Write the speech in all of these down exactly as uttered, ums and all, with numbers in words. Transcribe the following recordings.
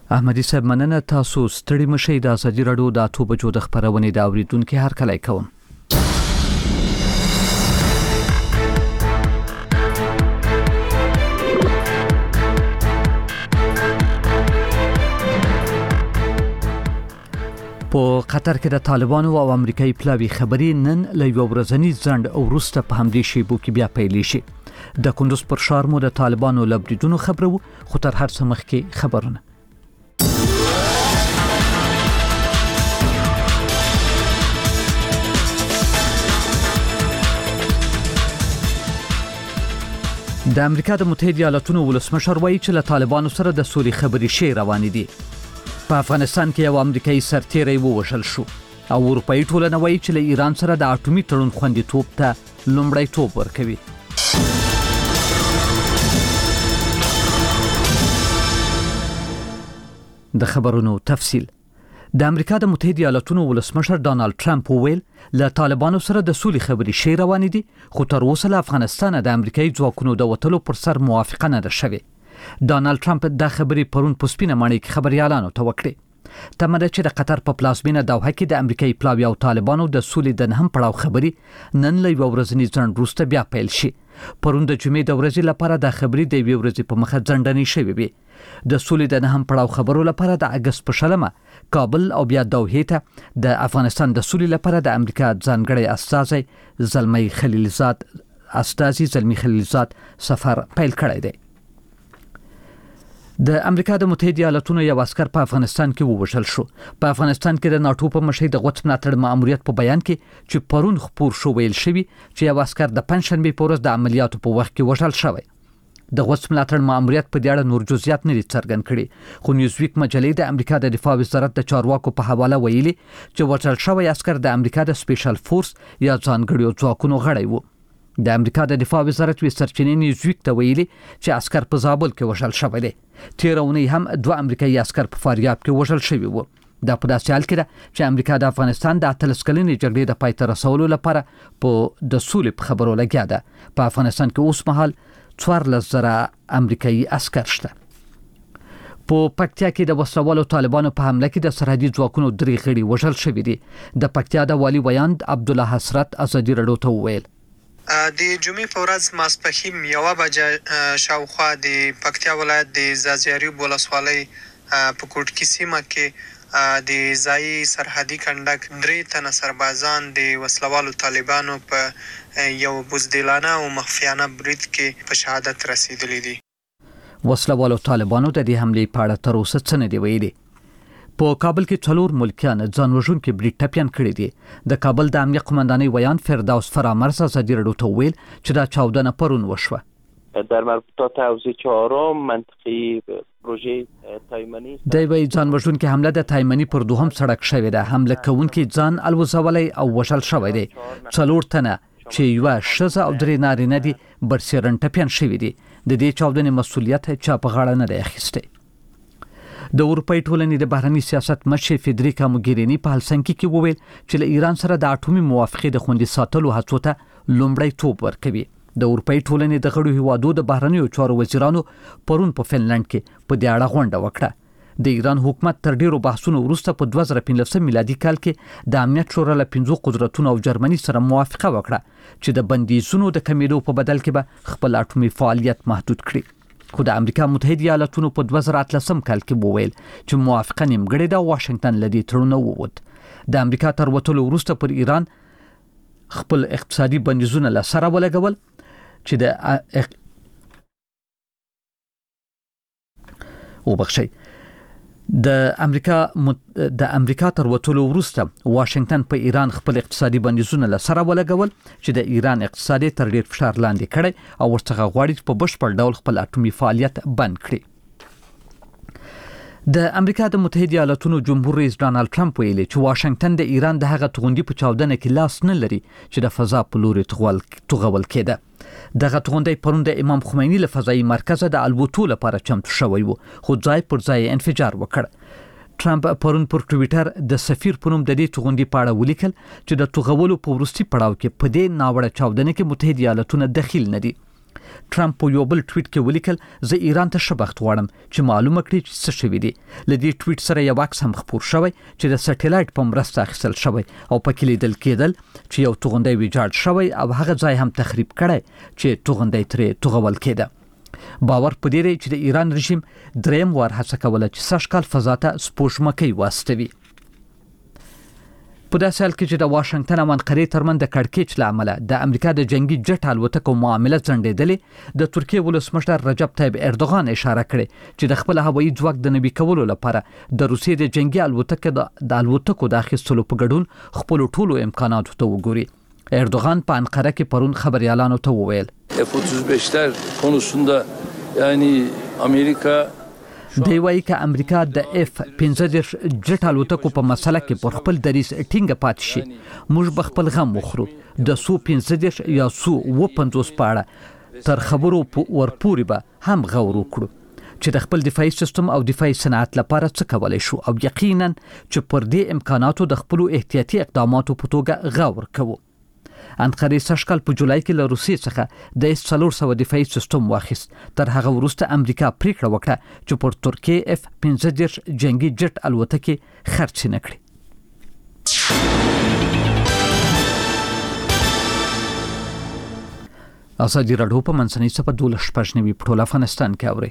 احمدي صاحب مننه. تاسو ستړي مشئ. د ازادي راډیو د اتو بجو د خبرونې د اوریدونکو هر کله کوم. په قطر کې د طالبانو او امریکایي پلاوي خبرې نن له یو ورځني ځنډ او وروسته په همدې شیبو کې بیا پیل شي. د کندوز پر ښار مو د طالبانو له بریدونو خبرو، خو تر هر څه مخکې خبرونه. د امریکا د متحده ایالاتونو ولسمشر وایي چې له طالبانو سره د سولې خبرې شي روانې دي. په افغانستان کې یو امریکایي سرتیری ووژل شو او اروپایي ټولنه وایي چې له ایران سره د اټومي تړون خوندیتوب ته لومړیتوب ورکوي. د خبرونو تفصیل. د امریکا د متحده ایالاتونو ولسمشر ډانلډ ټرمپ وویل له طالبانو سره د سولې خبرې شي روانې دي، خو تر اوسه له افغانستان د امریکایي ځواکونو د وتلو پر سر موافقه نه ده شوې. ډانلډ ټرمپ د خبرې پرون په سپینه ماڼۍ کې خبريالانو ته وکړې. تمه ده چې د قطر په پلازمینه دوحه کې د امریکایي پلاوي او طالبانو د سولې د نهم پړاو خبرې نن له یو ورځني ځنډ وروسته بیا پیل شي. پرون د جمعې د ورځې لپاره د خبرې د یوې ورځې په مخه ځنډنې شوې وي. د سولې د نهم پړاو خبرو لپاره د اگست په شلمه کابل او بیا دوحه ته د افغانستان د سولې لپاره د امریکا ځانګړی استازی زلمی خلیلزاد استازي زلمی خلیلزاد سفر پیل کړی دی. د امریکا د متحده ایالاتونو یو عسكر په افغانستان کې ووژل شو. په افغانستان کې د ناتو په مشرۍ د غوڅ ملاتړ ماموریت په بیان کې چې پرون خبر شو ویل شوی چې یو عسكر د پنځشنبه په ورځ د عملیاتو په وخت کې وژل شوی. د غوڅ ملاتړ ماموریت په دې اړه نور جزئیات نه دي څرګند کړي، خو نیوزویک مجلې د امریکا د دفاع وزارت د چارواکو په حواله ویلي چې وژل شوی عسكر د امریکا د سپیشل فورس یا ځانګړو ځواکونو غړی و. د امریکا د دفاع وزارت وی سرچینې نیوزویک ته ویلي چې عسكر په زابل کې وژل شوی دی. تیرونی هم دوه امریکایي عسكر په فاریاب کې وژل شوی وو. دا په داسې حال کې ده چې امریکا د افغانستان د اتلس کلنې جګړې د پای ته رسولو لپاره په د سولې په خبرو لګیا ده. په افغانستان کې اوس مهال څوارلس زره امریکایي عسكر شته. په پکتیا کې د وسلوالو طالبانو په حمله کې د سرحدي ځواکونو درې غړي وژل شوي دي. د پکتیا د والی ویاند عبدالله حسرت ازادي راډیو ته وویل د جمعې په ورځ ماسپښین یوه بجه شاوخوا د پکتیا ولایت د زازیاریوب ولسوالۍ په کوټکي سیمه کې د ځایي سرحدي کنډک درې تنه سربازان د وسلوالو طالبانو په یو بزدلانه او مخفیانه برید کې په شهادت رسیدلی دي. وسلوالو طالبانو د دې حملې په اړه تر اوسه څه نه دی ویلي. په کابل کې څلور ملکیان ځان وژونکي برید ټپیان کړي دي. د کابل د امنیت قومندانۍ ویان فردوس فرامرز ازادي راډیو ته ویل چې دا چاودنه پرون وشوه. در مربوطات حوزه چهارم منطقه پروژه تایمنی د وی ځان وژونکي حمله د تایمنی پر دوهم سړک شوې ده. حمله کوونکي ځان الوزولای او وشل شوی دی. څلور تنه چې یو شزه او درې نارینه دي برسېرن ټپیان شوی دي. د دې چاودنې مسؤلیت چا په غاړه نه دی اخیستی. د اروپای ټولنې د بهرنی سیاست مشر فدریکا موګرینی په هلسنکي کې وویل چې له ایران سره د اټومي موافقې د خوندي ساتلو هڅو ته لومړیتوب ورکوي. د اروپای ټولنې د غړو هیوادو د بهرنیو چارو وزیرانو پرون په فنلند کې په دې اړه غونډه وکړه. د ایران حکومت تر ډیرو بحثونو وروسته په دوه زره پنځلس میلادي کال کې د امنیت شورا له پنځو قدرتونو او جرمني سره موافقه وکړه چې د بندیزونو د کمیدو په بدل کې به خپل اټومي فعالیت محدود کړي. خو د امریکا متحده ایالاتونو په دوه زره اتلسم کال کې وویل چې موافقه نیمګړې ده. واشنگټن لدی تړون ووت. د امریکا تر وتلو وروسته پر ایران خپل اقتصادي بندیزونه له سره ولګول چې د او بخشي د امریکا د امریکا تر وتلو وروسته واشنگټن په ایران خپل اقتصادي بندیزونه له سره ولګول چې د ایران اقتصادي تر ډیر فشار لاندې کړي او ورڅخه غواړي چې په بشپړ ډول خپل اټومي فعالیت بند کړي. د امریکا د متحده ایالاتونو جمهور رئیس ډانلډ ټرمپ ویلي چې واشنگټن د ایران د هغه توغندي په چاودنه کې لاس نه لري چې د فضا په لوري توغول کېده. دغه توغندي پرون د امام خمینی له فضایي مرکز د البوتو لپاره چمتو شوی و، خو ځای پر ځای انفجار وکړ. ټرمپ پرون پر ټویټر د سفیر په نوم د دې توغندي په اړه ولیکل چې د توغولو په وروستي پړاو کې په دې ناوړه چاودنه کې متحده ایالاتونه دخیل نه دي. ټرمپ په یو بل ټویټ کې ولیکل زه ایران ته شبخت غواړم چې معلومه کړي چې څه شوی دی. لدې ټویټ سره یو عکس هم خپور شوی چې د سټلایټ په مرسته اخیستل شوی او پکې لیدل کېدل چې یو توغندی ویجاړ شوی او هغه ځای هم تخریب کړی چې توغندی ترې توغول کېده. باور پدې دی چې د ایران رژیم دریم وار هڅه کوله چې سږ کال فضا ته سپوږمکۍ واستوي. په داسې حال کې چې د واشنگټن او انقرې ترمنځ د کړکېچ له امله د امریکا د جنگي جټ الوتکو معامله ځنډېدلې، د ترکیې ولسمشر رجب طیب اردوغان اشاره کړې چې د خپل هوایي ځواک د نوي کولو لپاره د روسیې د جنگي الوتکو د الوتکو د اخیستلو په ګډون خپل ټولو امکاناتو ته وګوري. اردوغان په انقره کې پرون خبريالانو ته وویل اف otuz beşler konusunda yani امریکا دی وايي چې امریکا د اف پنځه دېرش جټ الوتکو په مسله کې پر خپل دریځ ټینګ پاتې شي. موږ به خپل غم وخورو. د سو پنځه دېرش یا سو و پنځوس پاړه تر خبرو ورپورې به هم غور وکړو چې د خپل دفاعي سیستم او دفاعي صنعت لپاره څه کولای شو او یقینا چې پر دې امکاناتو د خپل احتیاطي اقداماتو په توګه غور کوو. انقره سږ کال په جولای کې له روسیې څخه د اس څلور سوه دفاعي سیستم واخیست. تر هغه وروسته امریکا پریکړه وکړه چې پر ترکیې اف پنځه دېرش جنگي جټ الوتکې خرڅ نه کړي. ازادي راډیو په منځنۍ صفه دولس شپږ نوي په ټول افغانستان کې اوري.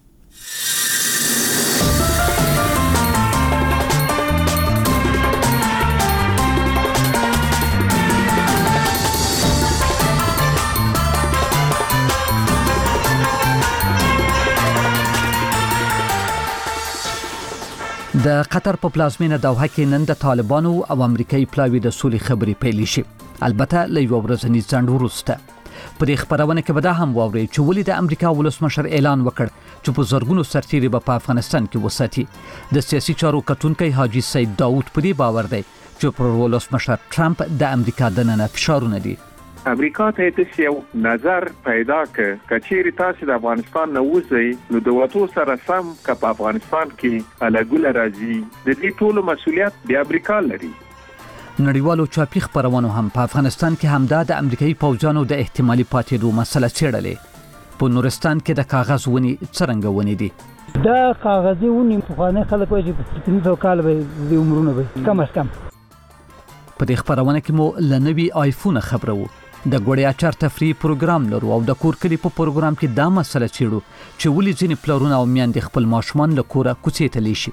د قطر په پلازمینه دوحه کې نن د طالبانو او امریکایي پلاوی د سولې خبرې پیل شي، البته له یو ورځني ځنډ وروسته. په دې خبرونه کې به دا هم واوري چې ولې د امریکا ولسمشر اعلان وکړ چې په زرګونو سرتیري به په افغانستان کې وساتي. د سیاسي چارو کتونکي حاجی سید داوود په دې باور دی چې پر ولسمشر ټرمپ د امریکا دننه فشارونه دي. امریکا ته هیڅ یو نظر پیدا ک کچېری تاسو د افغانستان نه وځي نو د وټو سره سم ک په افغانستان کې الګول راځي د دې ټولو مسولیت د امریکا لري. نړیوالو چاپی خبرونو هم په افغانستان کې همدا د امریکایي پوځانو د احتمالي پاتېدو مسله څېړلې. په نورستان کې د کاغذ ونی څرنګه ونی دي؟ دا کاغذي ونی په خانه خلک وایي چې په کال به د عمرونه به کم از کم. په دې خبرونه کې مو لنوي آیفون خبرو د ګوړیا چار تفریح پروګرام لرو او د کور کلی په پروګرام کې دا مسله چیړو چې ولې ځینې پلرونه او میندې خپل ماشومان له کوره کوڅې ته لیشي.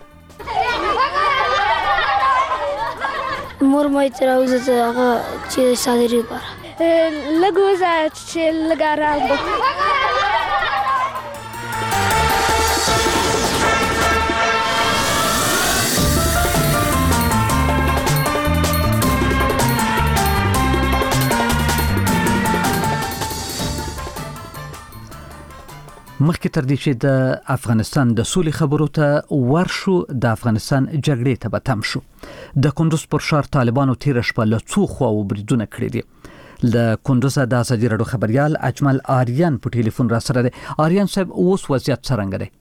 مور مې تر اوسه هغه چې صادري لپاره لګوزه چې لګاره مخکې تر دې چې د افغانستان د سولې خبرو ته ورشو د افغانستان جګړې ته به تم شو. د کندوز پر ښار طالبانو تیره شپه له څو خواو بریدونه کړي دي. د کندوز د ازادي راډیو خبريال اجمل آریان په ټلیفون را سره دی. آریان صاحب اوس وضعیت څنګه دی؟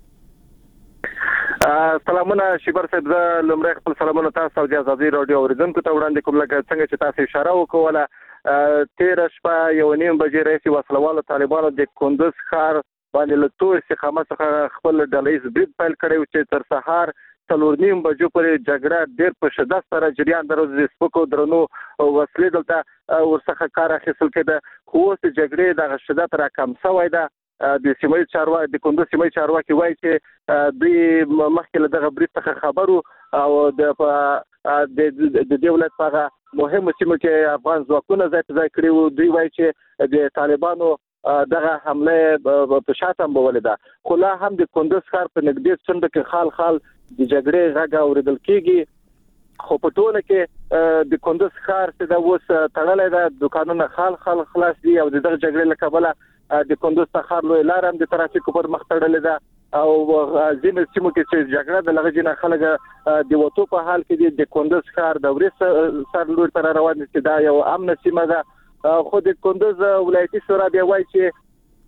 سلامونه شیبر صاحب، زه لمړی خپل سلامونه تاسو او د ازادي راډیو اوریدونکو ته وړاندې کوم. لکه څنګه چې تاسو اشاره وکوله تیره شپه یو نیم بجې رئیس وسلوالو طالبانو د کندوز ښار باندې له تو استقامت څخه خپل ډلهیز برید پیل کړی چې تر سهار څلور نیم بجو پورې جګړه ډېر په شدت سره جریان درلود. د سپکو درنو وسلې دلته ورڅخه کار اخیستل کېده، خو اوس د جګړې دغه شدت راکم شوی ده. د سیمه چارواکي د کندوز سیمه چارواکي وایي چې دوی مخکې له دغه برید څخه خبرو او د د دې ولایت په هغه مهمه سیمه کې افغان ځواکونه ځای په ځای کړي وو. دوی وایي چې د طالبانو دغه حمله په شاته بوله ده، خو لا هم د کندوز ښار په نږدې څنډه کې خال خال د جګړې غږ اوریدل کېږي. خو په ټوله کې د کندوز ښار چې دا اوس تړلې ده، دکانونه خال خال خلاص دي او دغه جګړې له کبله د کندوز ښار لوی لار هم د ترافیک پر مخ تړلې ده او ځینې سیمو کې چې جګړه د لغې نه خلک د وټو په حال کې د کندوز ښار د ورې سر لور تر روان دي. دا یو امن سیمه ده، خو د کندوز ولایتي شورا بیا وایي چې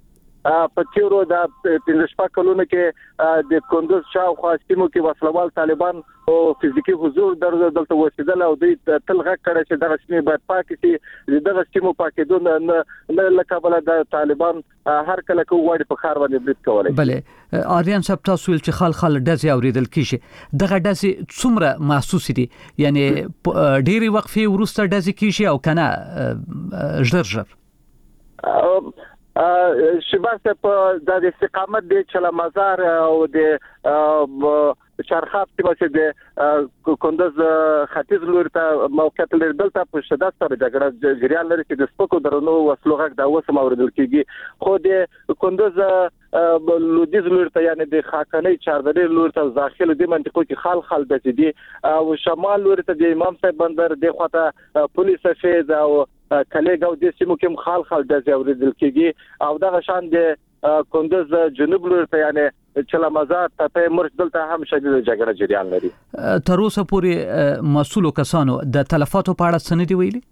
په تیرو د پنځه شپږ کلونو کې د کندوز شاوخوا سیمو کې وسلوال طالبان او فزیکی حضور دلته وسیدل او دوی تل غږ کړی چې دغه سیمې باید پاکې شي دغه سیمو پاکېدو نه له کبله د طالبان هر کله کو وړي په خار باندې برید کولای بله آریان صاحب تاسو ویل چې خال خال ډزې اوریدل کیږي دغه ډزې څومره محسوس دي یعنی ډېری وقفې وروسته ډزې کیږي او کنه ژر ژر شباسه په د استقامت د چلا مزار او د چرخاب چې د کندوز ختیځ لور ته موقعیت لري دلته په شدت سره جګړه جریان لري چې د سپکو درنو وسلو غږ د اوسه موردل کیږي خو د کندوز لودیز لور ته یعنی د خاکنۍ چاردري لور ته داخله د منطقو کې خال خال د دي او شمال لور ته د امام صاحب بندر د خواته پولیس فیض او کلیګو د سیمو کې خال خال د اوریدل کیږي او دغه شان د کندوز جنوب لور ته یعنی چلا مزار ته مرش دلته هم شدید جګړه جریان لري تر اوسه پورې مسؤل کسانو د تلفاتو په اړه څه نه دی ویلي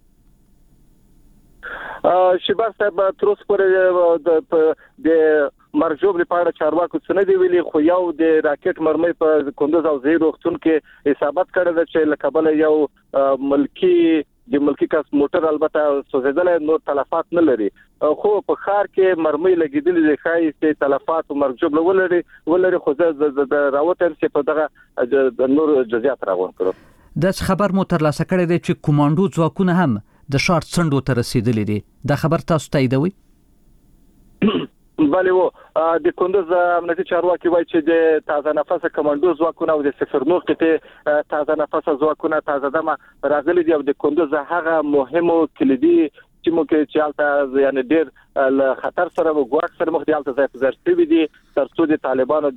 شباب صاحب تر اوسه پورې د مرجوب لپاره چارواکو څه نه دی ویلي خو یو د راکټ مرمۍ په کندوز او زیرو وختون کې اصابت کړی چې لکبل یو ملکی د ملکی کس موټر البته سوزیدل نور تلفات نه لري خو په خار کې مرمۍ لګیدل دي خای چې تلفات او مرجوب ولري ولري خو د راوتر چې په دغه نور جزئیات راغون کړو د خبر مو تر لاسه کړی دی چې کمانډو ځواکونه هم د شارټ سندو ته رسیدلي دي دا خبر تاسو تاییدوي بله و د کندوز امنیتي چارواکي وایي چې د تازه نفس کمانډو ځواکونه او د صفرنور قطعه تازه نفس ځواکونه تازه دمه راغلي دي او د کندوز هغه مهمو کلیدي چې مو کې چې البته یعنی ډېر له خطر سره او ګواښ سره مخ دي البته ځای په ځای شوي دي ترڅو د طالبانو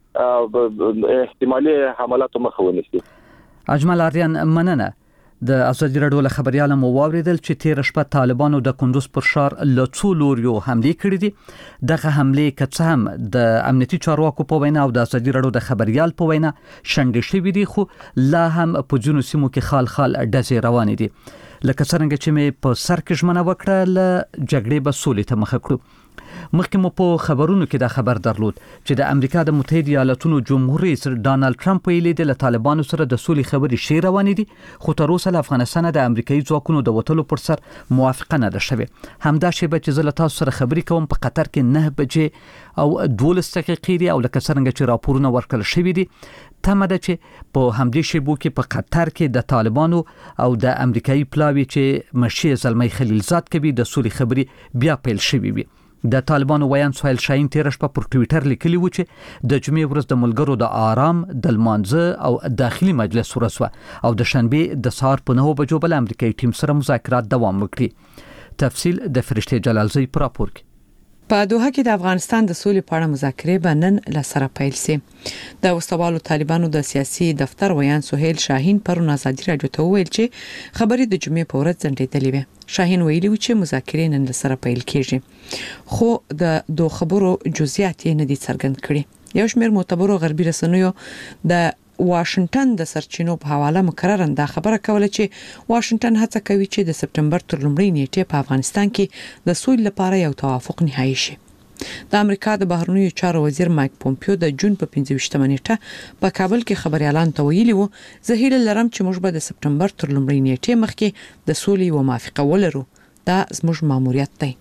د احتمالي حملاتو مخه ونیسي اجمل آریان مننه د ازادي راډیو له خبرياله مو واوریدل چې تیر شپه طالبانو د کندوز پر ښار له څو لوريو حمله کړې دي دغه حمله کڅ هم د امنیتي چارواکو په وینا او د ازادي راډیو د خبريال په وینا شنډې شوې دي خو لا هم په جنو سیمو کې خال خال ډزې روان دي لکه څنګه چې مې په سر کې ژمنه وکړه ل جګړې به سولې ته مخ کړو مخکې مو په خبرونو کې دا خبر درلود چې د امریکا د متحده ایالاتونو جمهور رئیس ډانلډ ټرمپ ویلي دی له طالبانو سره د سولې خبرې شي روانې دي خو تر اوسه له افغانستان د امریکایي ځواکونو د وټلو پر سر موافقه نه ده شوې همدا شی به چې زه له تاسو سره خبرې کوم په قطر کې نه بجې او دولس دقیقې دي او لکه څنګه چې راپورونه ورکړل شوي دي تمه ده چې په همدې شیبو کې په قطر کې د طالبانو او د امریکایي پلاوی چې مشي زلمی خلیلزاد کوي د سولې خبرې بیا پیل شوي وي د طالبانو ویان سهیل شاهین تیر شپه پر ټوئیټر لیکلی و چې د جمعې ورځ د ملګرو د آرام د لمانځه او داخلي مجلس ورسوه او د شنبه د سهار په نهو بجو بل امریکایي ټیم سره مذاکرات دوام وکړي تفصیل د فرشته جلالزی پر راپور کې په دوحه کې د افغانستان د سولې په اړه مذاکرې به نن له سره پیل شي د وسوالو طالبانو د سیاسي دفتر ویان سهیل شاهین پر ازادي راډیو ته ویل چې خبرې د جمعې په ورځ ځنډېدلې وي شاهین ویلي و چې مذاکرې نن له سره پیل کیږي خو د دوه خبرو جزئیات نه دي څرګند کړي یو شمېر معتبرو غربي رسنیو د واشنگټن د سرچینو په حواله مکرر دا خبره کوله چې واشنگټن هڅه کوي چې د سپټمبر تر لومړۍ نیټې په افغانستان کې د سولې لپاره یو توافق نهایی شي د امریکا د بهرنیو چارو وزیر مایک پومپیو د جون په پنځه ویشتمه نیټه په کابل کې خبريالان ته ویلي وو زه هیله لرم چې موږ به د سپټمبر تر لومړۍ نیټې مخکې د سولې و موافقه ولرو دا زموږ ماموریت دی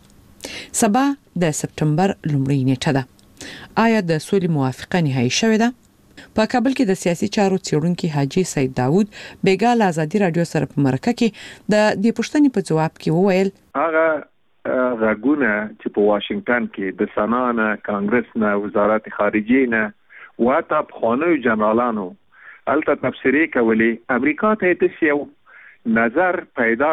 سبا د سپټمبر لومړۍ نیټه ده آیا د سولې موافقه نهایی شوه ده په کابل کې د سیاسي چارو څېړونکو حاجی سید داوود بیګال ازادي راډیو سره په مرکه کې د دې پوښتنې په جواب کې وویل هغه غاګونه چې په واشنگټن کې د سنانه کانګرس نه وزارت خارجه نه واته په خانو جنرالانو الته تفسیری کولی امریکا ته د یو نظر پیدا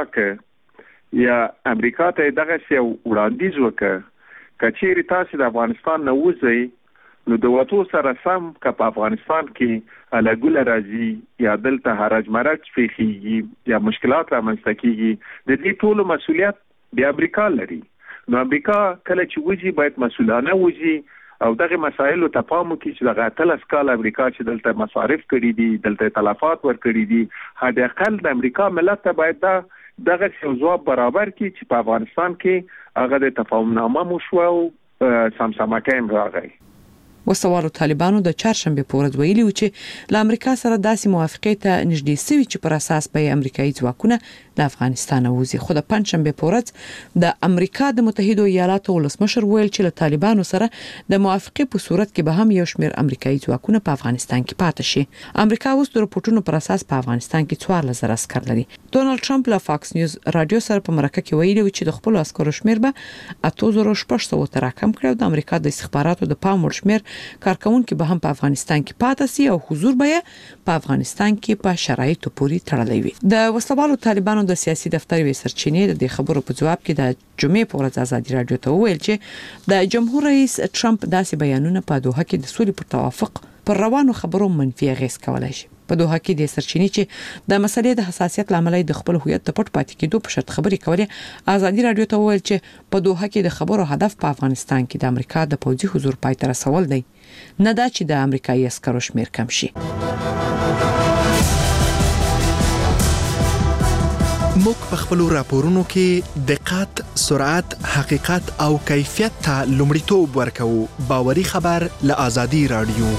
ک یا امریکا ته دغه یو وړاندیز وکړ کچېری تاسو د افغانستان نه وځي نو د وټو سره سم ک په افغانستان کې الګول راځي یا دلته حرج مرج فيخيږي یا مشکلات رامنځته کیږي د دې ټولو مسولیت د امریکا لري نو امریکا کله چې وځي باید مسؤلانه وځي او دغه مسایلو ته پام وکړي چې دغه اتلس کال امریکا چې دلته مصارف کړي دي دلته تلفات ور کړي دي هدا اقل د امریکا ملت ته باید دا دغه ځواب برابر کړي چې په افغانستان کې هغه د تفاهم نامه مو شو سمسمکه هم راغی. وسوالو طالبانو د چهارشنبه په ورځ ویلي و چې له امریکا سره داسې موافقه ته نږدې سوي چې پر اساس به امریکایي ځواکونه د افغانستان وځي. خو د پنځشنبه په ورځ د امریکا د متحده ایالاتو ولسمشر ویل چې له طالبانو سره د موافقه په صورت کې به هم یو شمېر امریکایي ځواکونه په افغانستان کې پاتې شي. امریکا اوس د رپورټونو پر اساس په افغانستان کې څوارلس زره عسكر لري. ډونالد ټرمپ له فاکس نیوز رادیو سره په مرکه کې ویلي و چې د خپل عسکرو شمېر به اته زره شپږ سوه ته راکم کړ. د امریکا د استخباراتو د پام وړ شمېر کارکونکو به هم په افغانستان کې پاتې سي او حضور به په افغانستان کې په شرایطو پورې تړلی وي. د وسلوالو طالبانو د سیاسي دفتر وی سرچینې د خبرو په جواب کې د جمعې په ورځ ازادي رادیو ته وویل چې د جمهور رئیس ټرمپ داسې بیانونه په دوحه کې د سولې پر توافق پر روانو خبرو منفي اغېز کولای شي. په دوحه کې د سرچینې چې د مسلې د حساسیت لامل د خپل هویت ته پټ پاتې کېدو په شرط خبرې کولې ازادي رادیو ته وویل چې په دوحه کې د خبرو هدف په افغانستان کې د امریکا د پوځي حضور پای ته رسول دی، نه دا چې د امریکایي عسکرو شمېر کم شي. موږ په خپل راپورونو کې دقت، سرعت، حقیقت او کیفیت ته لومړیتوب ورکوو. باوري خبر له ازادي رادیو.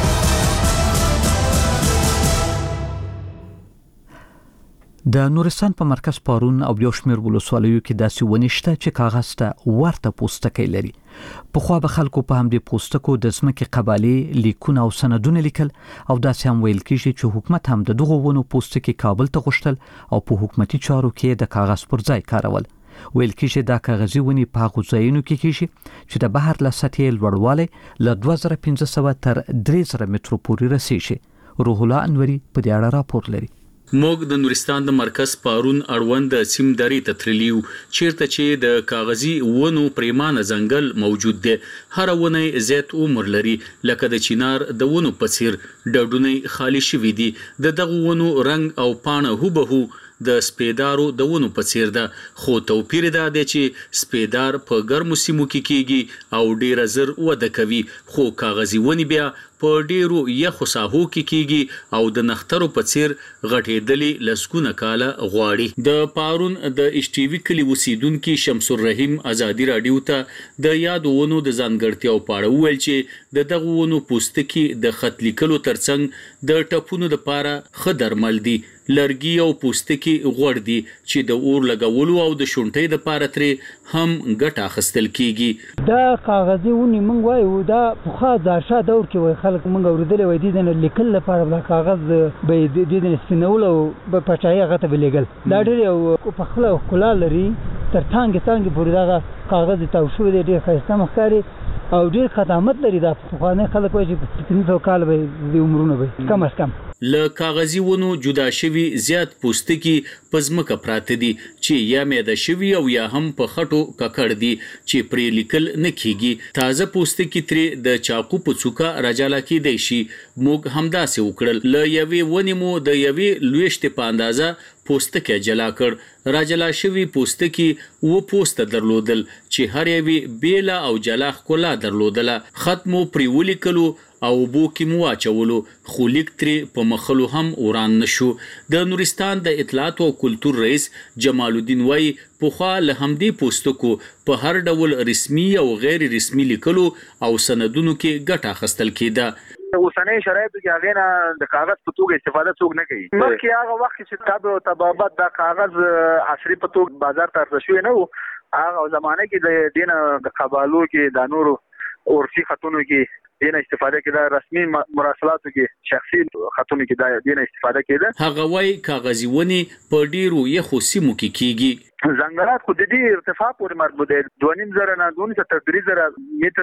د نورستان په مرکز پارون او یو شمېر ولسوالیو کې داسې ونشته چې کاغذ ته ورته پوستکی لري. په خو به خلکو په همدې پوستکو د ځمکې قبالې لیکونه او سندونه لیکل او داسې هم ویل کېږي چې حکومت هم د دغو ونو پوستکي کابل ته غوښتل او په حکومتي چارو کې د کاغذ پر ځای کارول. ویل کېږي دا کاغذي ونې په هغو ځایونو کې کېږي چې د بحر له سطحې لوړوالی له دوه زره پنځه سوه تر درې زره مترو پورې رسیږي. روح الله انوري په دې اړه راپور لري. موږ د نورستان د مرکز پارون اړوند سیم درې ته تللیو چیرته چې د کاغذي ونو پریمانه ځنګل موجود دی. هر ونه زیات عمر لري لکه د چینار د ونو په څیر ډډونه خالی شوي دي. د دغه ونو رنګ او پاڼه هوبهو د سپیدارو د ونو په څیر ده، خو توپیر دا دی چې سپیدار په ګرمو سیمو کې کیږي او ډیر زر وده کوي، خو کاغذي ونی بیا په ډیرو یخو ساحو کې کیږي او د نخترو په څیر غټېدلې لسګونه کاله غواړي. د پارون د اشټیوي کلی اوسیدونکو شمس الرحیم ازادي رادیو ته د یادو ونو د ځانګړتیاو په اړه وویل چې د دغه ونو پوستکي د خط لیکلو ترڅنګ د ټپونو لپاره ښه درمل دي. لرګي او پوستکي غوړ دي چې د اور لګولو او د شونټۍ د پاره ترې هم ګټه اخیستل کیږي. دا کاغذي ونی موږ وایو دا په ځاشه دور کې وای خلک موږ اوریدل وای دي د لیکل لپاره بل کاغذ به د دې سپینول او په پټای هغه ته بلګل. دا ډېر یو په خله خلا لري تر څنګه څنګه پورې دا کاغذ ته شو دي ډېر ښایسته مخکاري او ډېر خدمات لري. دا په خانه خلک وایي چې پنځه کال به د عمرونه به کم از کم له کاغذي ونو جدا شوي زیات پوستکي په ځمکه پراته دي چې یا میده شوي او یا هم په خټو ککړ دي چې پرې لیکل نه کیږي. تازه پوستکي ترې د چاقو په څوکه راجاله کېدی شي. موږ همداسې وکړل. له یوې ونې مو د یوې لویشتې په اندازه پوستکی جلا کړ. راجلا شوي پوستکي و پوسته درلودل چې هر یوې بیله او جلا ښکلا درلودله. خط مو پرې ولیکلو او بو کې مو واچولو، خو لیک ترې په مخلو هم وران نشو. د نورستان د اطلاعات او کلتور رئیس جمال الدین وای پوخا له همدې پوستکو په هر ډول رسمي او غیر رسمي لیکلو او سندونو کې ګټه اخیستل کېده. اوسنۍ شرایطو کې هغه نه د کاغذ په توګه استفاده څوک نه کوي. مخکې هغه وخت چې تاب او تبابت د کاغذ عصري په توګه بازار ته رسوي نه وو، هغه زمانه کې د دینه د قبالو کې د نورو ورسي خطونو کې دینه استفاده کېده، رسمي مراسلاتو کې شخصي خطونو کې د دینه استفاده کېده. هغه وای کاغذي ونی په ډیرو یخو سیمو کې کیږي. ځنګلات خو د دې ارتفاع پورې مربوط دي. دوه نیم زره نه دوه نیم تر درې زره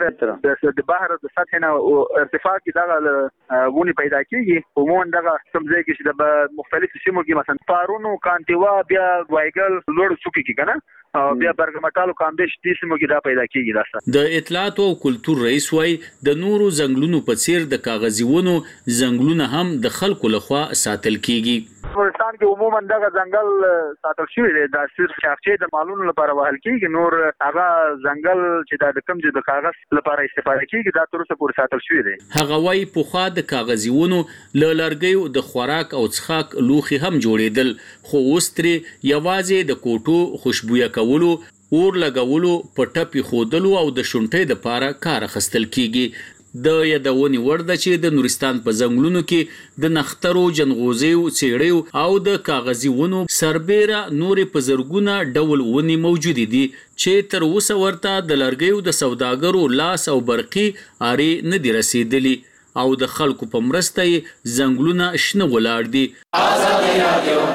متره د بحر د سطح نه ارتفاع کې دغه ونی پیدا کیږي. عموما دغه کوم ځای کې چې د مختلفو سیمو کې مثلا پارونو، کانتیوا، بیا وایګل، لوړ څوکي کې کنه او بیا برګمټالو کاندش دې سیمو کې دا پیدا کیږي. د اطلاعات او کلتور رئیس وای د نورو ځنګلونو په څیر د کاغذي ونو ځنګلونه هم د خلکو لخوا ساتل کیږي. نورستان کې عموما دغه ځنګل ساتل شوی دی. دا صرف چاپچې د مالونو لپاره وهل کیږي. نور هغه ځنګل چې د کم چې د کاغذ لپاره استفاده کیږي دا تر اوسه پورې ساتل شوی دی. هغه وای پوخا د کاغذي ونو له لرګیو د خوراک او څښاک لوخي هم جوړیدل، خو اوس ترې یوازې د کوټو خوشبویا کولو اور لګولو په ټپي خودلو او د شونټې د پاره کار اخیستل کیږي. د یادونې وړ ده چې د نورستان په ځنګلونو کې د نخترو، جنغوزیو، څیړیو او د کاغذي ونو سربیره نورې په زرګونه ډول ونې موجود دي چې تر اوسه ورته د لرګیو د سوداګرو لاس او برقي اری نه دي رسیدلی او د خلکو په مرسته یې ځنګلونه شنه ولاړ دي. آزادي رادیو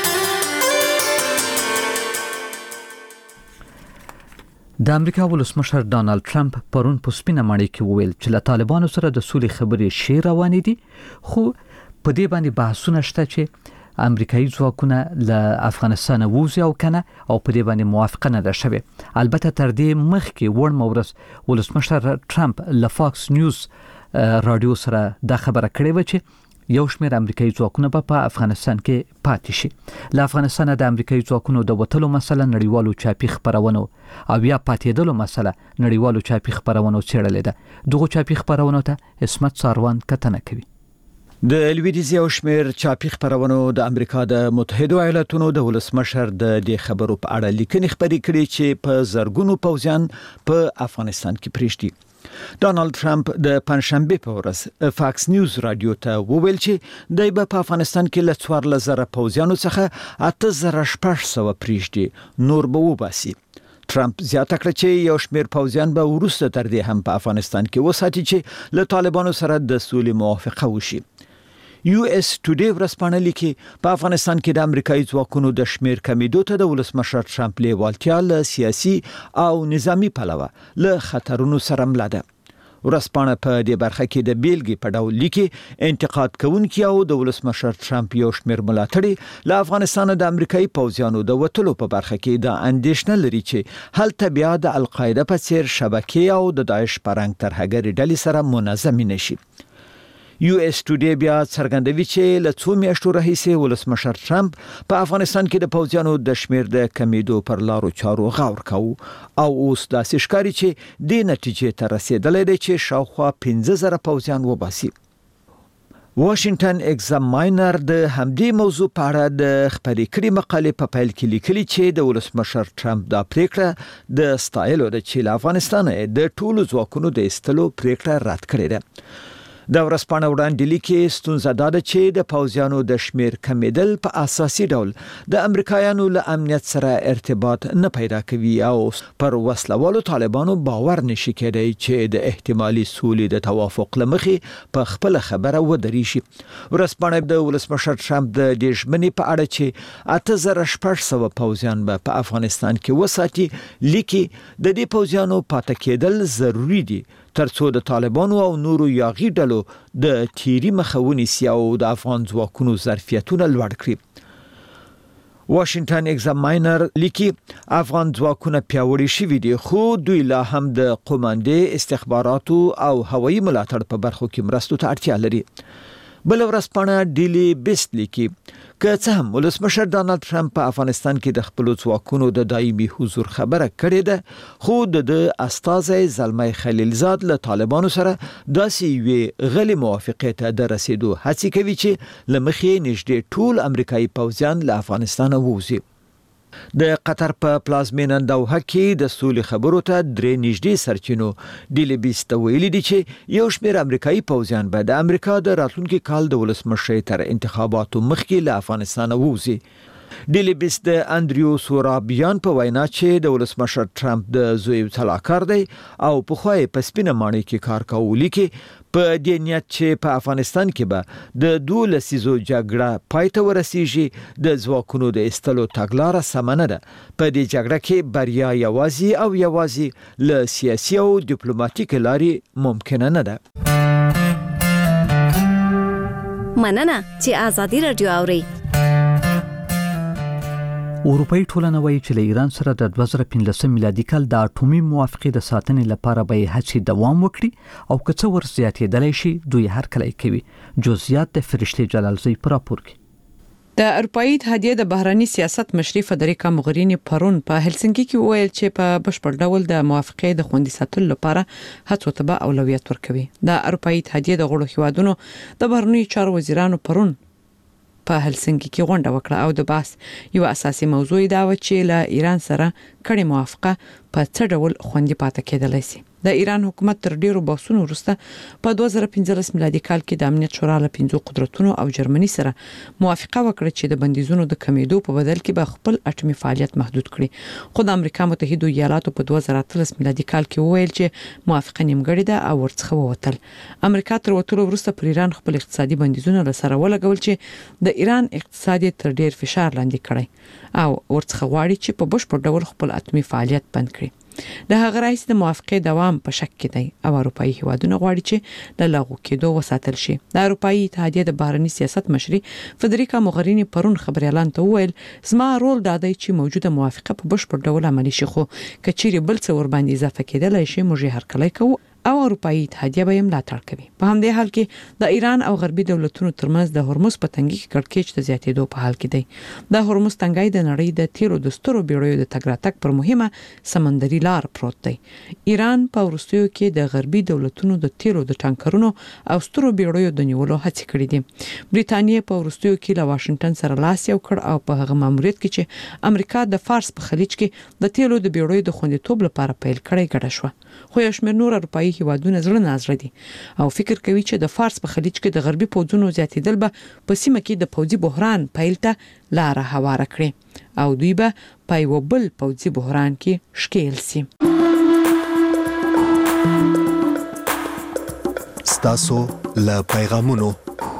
د امریکا ولسمشر ډانلډ ټرمپ پرون په سپینه ماڼۍ کې وویل چې له طالبانو سره د سولې خبرې شي روانې دي، خو په دې باندې بحثونه شته چې امریکایي ځواکونه له افغانستان ووځي او کنه او په دې باندې موافقه نه ده شوې. البته تر دې مخکې وړ مورس ولسمشر ټرمپ له فاکس نیوز رادیو سره دا خبره کړې و چې یو شمېر امریکایي ځواکونه به په افغانستان کې پاتې شي. له افغانستان د امریکایي ځواکونو د وټلو مسله نړیوالو چاپی خبرونو او یا پاتېدلو مسله نړیوالو چاپی خبرونو څېړلې ده. دغه چاپی خبرونو ته اسمت ساروان کتنه کوي. د لویدیځ یو شمېر چاپی خبرونو د امریکا د متحده ایالاتونو د ولسمشر د دې خبرو په اړه لیکنې خبرې کړې چې په زرګونو پوځیان په افغانستان کې پریږدي. ډانلډ ټرمپ د پنځشنبه په ورځ فاکس نیوز رادیو ته وویل چې دای په افغانستان کې له څوارلس زره پوځیانو څخه اته زره شپږ سوه پریږدي، نور به وباسي. ټرمپ زیاته کړه چې یو شمېر پوځیان به وروسته تر دې هم په افغانستان کې وساتي چې له طالبانو سره د سولې موافقه وشي. یو اس ټوډے ورځپاڼه لیکي په افغانستان کې د امریکایي ځواکونو د شمیر کمیدو ته د ولسمشر ټرمپ لیوالتیا له سیاسي او نظامی پلوه له خطرونو سره مله ده. ورځپاڼه په دې برخه کې د بیلګې په ډول لیکي انتقاد کوونکي او د ولسمشر ټرمپ یو شمیر ملاتړي له افغانستان د امریکایي پوځیانو د وټلو په برخه کې د اندېښنه لري چې هلته بیا د القاعده په څیر شبکې او د داعش پرنګ ترهګري ډلې سره منظم نشي. یو اس ټوډے بیا څرګندوي چې له څو میاشتو راهیسې ولسمشر ټرمپ په افغانستان کې د پوځیانو د شمیر د کمیدو پر لارو چارو غور کوي او اوس داسې ښکاري چې د نتیجې ته رسیدلې ده چې شاوخوا پنځه زره پوځیان وباسي. واشنگټن ایگزاماینر د همدې موضوع په اړه د خبرې کړې مقالې په پیل کې لیکلي چې د ولسمشر ټرمپ دا پریکړه د ستایلو ده چې له افغانستان د ټولو ځواکونو د ایستلو پریکړه رد کړې ده. د ورځپاڼه وړاندې لیکي ستونزه دا ده چې د پوځیانو د شمیر کمیدل په اساسي ډول د امریکایانو له امنیت سره ارتباط نه پیدا کوي او پر وسلوالو طالبانو باور نشي کېدای چې د احتمالي سولې د توافق لمخې په خپل خبره ودرې شي. ورځپاڼه د ولسمشر ټرمپ د دې ژمنې په اړه چې اته زره شپږ سوه پوځیان به په افغانستان کې وساتي لیکي د دې پوځیانو پاتې کېدل ضروری دي ترڅو د طالبانو او نورو یاغي ډلو د تیری مخاوني سیاو د افغان ځواکونو ظرفیتونه لوړ کړي. واشنگټن ایگزاماینر لیکي افغان ځواکونه پیاوړي شوي دي خو دوی لا هم د قوماندې استخباراتو او هوایي ملاتړ په برخو کې مرستو ته اړتیا لري. بل ورځپاڼه ډیلی بیست لیکي که څه هم ولسمشر ډانلډ ټرمپ په افغانستان کې د خپل ځواکونو د دایمي حضور خبره کړې ده خو د استازي زلمي خلیلزاد له طالبانو سره داسې وی غلي موافقه ته د رسیدو هڅه کوي چې لمخې نږدې ټول امریکایي پوځیان له افغانستان ووځي. د قطر په پلازمینه دوحه کې د سولې خبرو ته درې نږدې سرچینو ډیلی بیست ویلي دي چې یو شمېر امریکایي پوځیان به د امریکا د راتلونکي کال د ولسمشر تر انتخاباتو مخکې له افغانستان ووځي. ډیلی بیست د انډریو سورابیان په وینا چې د ولسمشر ټرمپ د زوی طلاقار دی او په خوای په سپینه ماڼۍ کې کار کوي لیکي په دې نیت چې په افغانستان کې به د دوه لسیزو جګړه پای ته ورسیږي د ځواکونو د استلو تګلاره سمنه ده. په دې جګړه کې بریا یوازې او یوازې له سیاسي او ډیپلوماټیک لارې ممکن نه ده. مننه چې آزادي رادیو اوري. اروپאי ټولنه وایي چې له ایران سره د دوه زره پنځلسم میلادي کال د اټومي موافقې د ساتنې لپاره به هڅې دوام وکړي او که څه ور زیاتېدلی شي دوی هر کله کوي. جزئیات د فرشتې جلالزی پر راپور کې. د اروپאי اتحادیه د بهراني سیاست مشري فدریکا موغرینی پرون په هلسنکي کې وویل چې په بشپړ ډول د موافقې د خوندي ساتلو لپاره هڅو ته به اولویت ورکوي. د اروپאי اتحادیه د غړو هیوادونو د بهرني چارو وزیرانو پرون په هلسنکي کې غونډه وکړه او د بحث یو اساسي موضوع دا و چې له ایران سره کړي موافقه په څه ډول خوندي پاتې کېدلای شي. د ایران حکومت تر ډیرو بحثونو وروسته په دوه زره پنځلس میلادي کال کې د امنیت شورا له پنځو قدرتونو او جرمني سره موافقه وکړه چې د بندیزونو د کمیدو په بدل کې به خپل اټومي فعالیت محدود کړي. خو د امریکا متحده ایالاتو په دوه زره اتلس میلادي کال کې وویل چې موافقه نیمګړې ده او ورڅخه ووتل. امریکا تر وټولو وروسته پر ایران خپل اقتصادي بندیزونه له سره ولګول چې د ایران اقتصادي تر ډیر فشار لاندې کړي او ورڅخه غواړي چې په بشپړ ډول خپل اټومي فعالیت بند کړي. د هغه رئیس د موافقې دوام په شک کې دی او اروپאי هیوادونه غواړي چې د لغوه کېدو وساتل شي. د اروپאי اتحادیه د بهرنی سیاست مشري فدریکا موغرینی پرون خبريالان ته وویل زما رول دا دی چې موجوده موافقه په بشپړ ډول عملي شي، خو کچيري بل څه ور باندې اضافه کېدلای شي موږ هر کله کوو او اروپאי اتحادیه به ملاتړ کوي. په همدې حال کې د ایران او غربي دولتونو ترمنځ د هرمز په تنګي کې کړکېچ د زیاتېدو په حال کې دی. د هرمز تنګي د نړۍ د تیلو د سترو بیړیو د تګ راتګ پر مهمه سمندري لار پروت دی. ایران په وروستیو کې د غربي دولتونو د تیلو د ټانکرونو او سترو بیړیو د نیولو هڅې کړې دي. بریتانیا په وروستیو کې له واشنگټن سره لاس یو کړ او په هغه ماموریت کې چې امریکا د فارس په خلیج کې د تیلو د بیړیو د خوندیتوب لپاره پیل کړی ګډه شو. خو یو شمېر نور اروپאי هیوادونه زړه نازړه دي او فکر کوي چې د فارس په خلیج کې د غربي پوځونو زیاتېدل به په سیمه کې د پوځي بحران پیل ته لار هواره کړي او دوی به په یو بل پوځي بحران کې ښکېل شي. ستاسو له پیغامونو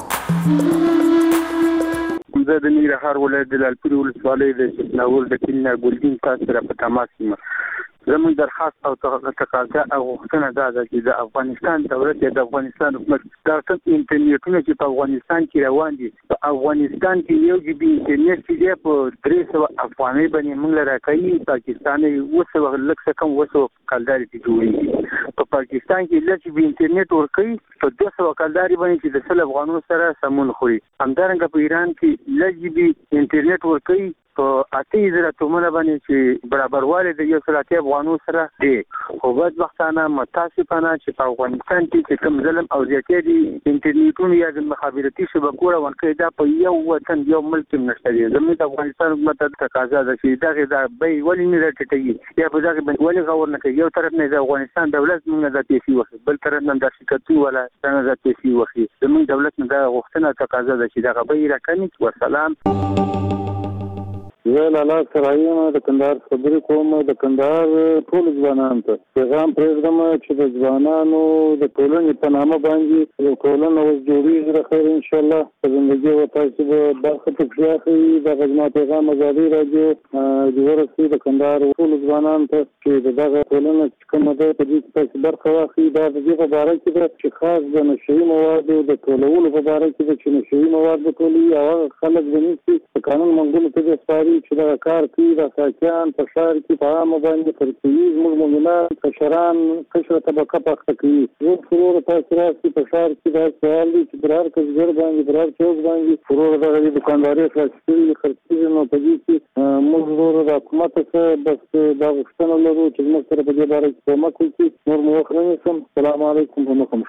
زه د ننګرهار ولایت د لالپورې ولسوالۍ د ناول د کلینا ګلدین تاسو سره په تماس یم. زموږ درخواست او تقاضا او غوښتنه دا ده چې د افغانستان دولت د افغانستان حکومت دا کوم انټرنیټونه چې په افغانستان کې روان دي په افغانستان کې یو جی بي انټرنیټ چې په درې سوه افغانۍ باندې موږ راکړي پاکستاني وسو لکه کم وسو کلداري کې جوړي په پاکستان کې لږ بي انټرنیټ ورکړي په دوه سوه کلداري باندې چې د سل افغانانو سره سمون خوري. همدارنګه په ایران کې لږ بي انټرنیټ ورکړي په اته زره تومنه باندې چې برابرواله د یو سل اته افغانو سره دی. خو بعد وختانه متاسفانه چې په افغانستان کې کوم ظلم او زیاتې دي انټرنیټونو یا د مخابراتي شبکو روانکې دا په یو وطن یو ملک نشته دي. زموږ د افغانستان حکومت ته تقاضا ده چې دغه د بې ولې نه راټټي یا په دغه باندې ولې غوړ نه کوي. یو طرف نه د افغانستان دولت موږ د پیسې وخت بل طرف نه د شرکتي ولا څنګه د پیسې وخت زموږ دولت نه د غوښتنه تقاضا ده چې دغه بې راکني. والسلام. زه لالا سرایم د کندهار خبرې کوم. د کندهار ټول ځوانان ته پیغام پرېږدم چې د ځوانانو د ټولنې په نامه باندې د ټولنه اوس جوړېږي د خیر انشاءالله په زندګي او تاسو به برخه پکې اخلي. دغه زما پیغام ازادي راډیو د ورسي د کندهار ټول ځوانان ته چې دغه ټولنه کومه ده په دې کې تاسو برخه واخلي. دا د دې په اړه کې ده چې خاص د نشري موادو د ټولولو په اړه کې ده چې نشري مواد د ټولي او خلک د نيسي قانون منګولو ته سپاري چې دا کار کوي د ساکان په شهر کې په عامه باندې فرقوي زموږ مؤمنان کشران کشره طبقه پخته کوي. زه فرور تاسو راځي په شهر کې دا سوال دي چې برار کزګر باندې برار چوک باندې فرور د دکانداري خلاصي خرڅي نو په دې کې موږ ورو د حکومت څخه بس دا غوښتنه لرو چې موږ سره په دې اړه کومک وکړي. نور مو وخت سم. السلام علیکم ورحمت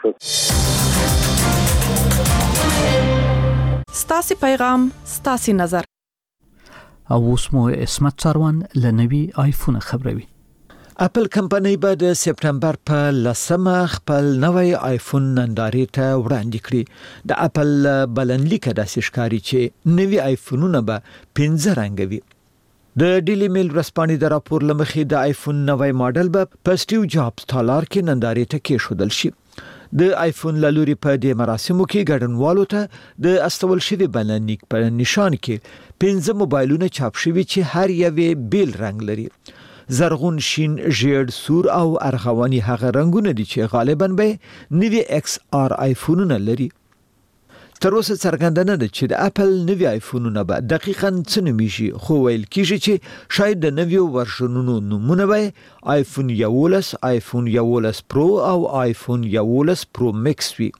الله. ستاسو پیغام ستاسو نظر. او اوس مو اسمت سروان لنوي آیفون خبروي. اپل کمپنۍ به د سپټمبر په لسمه خپل نوی آیفون نندارې ته وړاندې کړي. د اپل بلنلیک داسې ښکاري چې نوي آیفونونه به پنځه رنګه وي. د ډیلی میل ورځپاڼې د راپور لمخې د آیفون نوی ماډل به په سټیو جابز تالار کې نندارې ته کېښودل شي. د آیفون لوري په دې مراسمو کې ګډونوالو ته د استول شوی بلنلیک په نشان کې پنځه موبایلونه چاپ شوي چې هر یو بیل رنگ لري. زرغون، شین، ژیړ، سور او ارغواني هغه رنگونه دي چې غالبا به نوي ایکس آر آیفونونه لري. تر اوسه څرګنده نه ده چې د اپل نوي آیفونونه به دقیقاً څه نومیږي، خو ویل کېږي چې شاید د نویو ورژنونو نومونه به آیفون یولس، آیفون یولس پرو او آیفون یولس پرو مکس وي.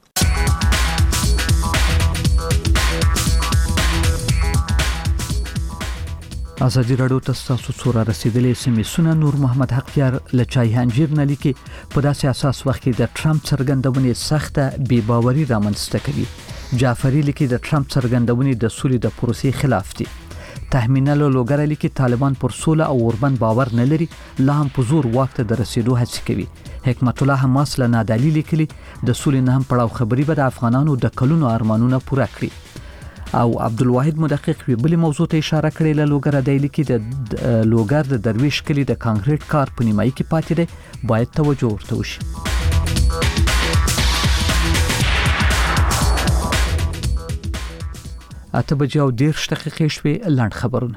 ازادي راډیو ته تاسو سره رسیدلې سمیسونه. نور محمد حقیار له چایهانجیر نه لیکي په داسې اساس وخت کې د ټرمپ څرګندونې سخته بې باوري رامنځته کوي. جعفری لیکي د ټرمپ څرګندونې د سولې د پروسې خلاف دي. تهمینه له لوګره لیکي طالبان پر سوله او اوربند باور نه لري، لا هم په زور واک ته د رسیدو هڅه کوي. حکمت الله حماس له نادعلي لیکلي د سولې نه هم پړاو خبري به د افغانانو د کلونو ارمانونه پوره کړي. او عبدالواحد مدقق وی بل موضوع ته اشاره کړې له لوګره دی لیکي د لوګر د درویش کلی د کانکریټ کار په نیمایي کې پاتې دی، باید توجه ورته وشي. اته بجې او دېرش دقیقې شوې. لنډ خبرونه.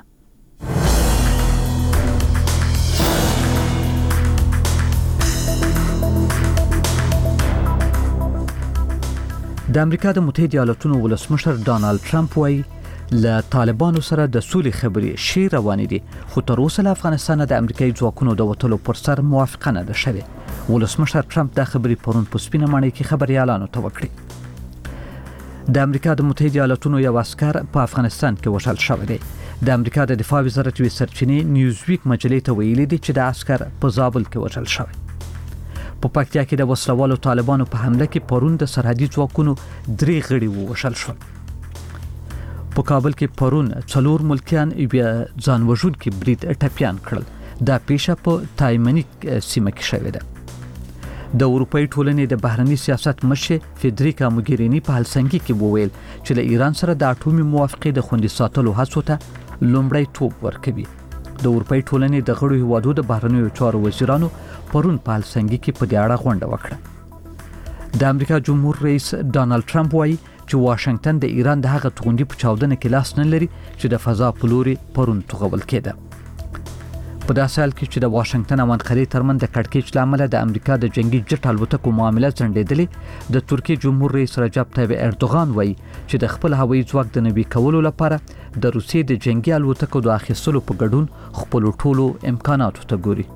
د امریکا د متحده ایالاتونو ولسمشر ډانلډ ټرمپ وايي له طالبانو سره د سولې خبرې شي روانې دي، خو تر اوسه له افغانستان د امریکایي ځواکونو د وټلو پر سر موافقه نه ده شوې. ولسمشر ټرمپ دا خبرې پرون په سپینه ماڼۍ کې خبريالانو ته وکړې. د امریکا د متحده ایالاتونو یو عسكر په افغانستان کې وشل شوی دی. د امریکا د دفاع وزارت وی سرچینې نیوزویک مجلې ته ویلي دي چې د عسكر په زابل کې وشل شوی. په پکتیا کې د وسلوالو طالبانو په حمله کې پرون د سرحدي ځواکونو درې غړي ووشل شول. په کابل کې پرون څلور ملکیان بیا ځان وژونکي برید ټپيان کړل. دا پیښه په تایمني سیمه کې شوې ده. د اروپאי ټولنې د بهرنی سیاست مشر فدریکا موګرینی په هلسنګي کې وویل چې له ایران سره د اټومي موافقې د خوندي ساتلو هڅو ته لومړی توپ ورکوي. د اروپאי ټولنې د غړو هیوادو د بهرنیو چارو وزیرانو پرون په هلسنګي کې په دې اړه غونډه وکړه. د امریکا جمهور رئیس ډانلډ ټرمپ وایي چې واشنگټن د ایران د هغه توغندي په چاودنه کې لاس نه لري چې د فضا په لوري پرون توغول کېده. په داسې حال کې چې د واشنگټن او انقرې ترمنځ د کړکېچ لامل د امریکا د جنگي جټ الوتکو معاملې ځنډېدلې، د ترکیې جمهور رئیس رجب طیب اردوغان وایي چې د خپل هوایي ځواک د نوي کولو لپاره د روسیې د جنگي الوتکو د اخیستلو په ګډون خپل ټولو امکاناتو ته ګوري.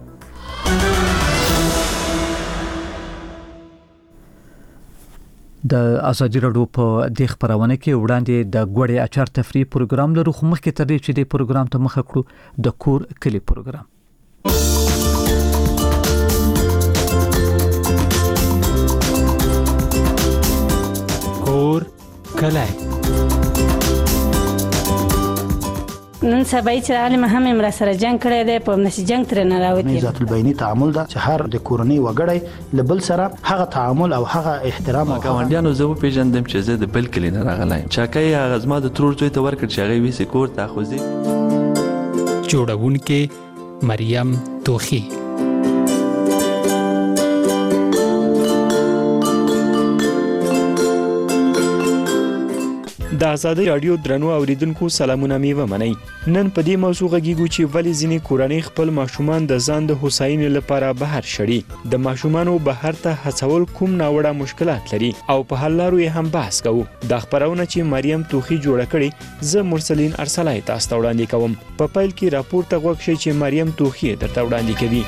د ازادي راډیو په دې خبرونه کې وړاندې د ګوړې اچار تفریح پروګرام لرو، خو مخکې تر دې چې د پروګرام ته مخه کړو د کور کلی پروګرام. کور کلی نن سبا چې عالم هم امر سره جنگ کړی دی، په نشي جنگ تر نه راوتی. ذات البینی تعامل دا چې هر د کورنۍ وګړي لبل سره هغه تعامل او هغه احترام او ګاونډیانو زه پیژندم چې زه د بل کلی نه راغلایم. چاکای هغه زما د ترور زوی ته ورکړ چې هغه وی سکور تاخذي. جوړونکې مریم توخی. د آزادۍ رادیو درنو اوریدونکو سلامونه میوه منئ. نن په دې موضوع غږیږو چې ولې ځینې کورنۍ خپل ماشومان د ځان د هوساینې لپاره بهر شړي. د ماشومانو بهر ته هڅول کوم ناوړه مشکلات لري او په حل لارو یې هم بحث کوو. دا خبرونه چې مریم توخی جوړه کړې زه مرسلین ارسلای تاسو ته وړاندې کوم. په پیل کې راپور ته غوښ شي چې مریم توخی درته وړاندې کوي.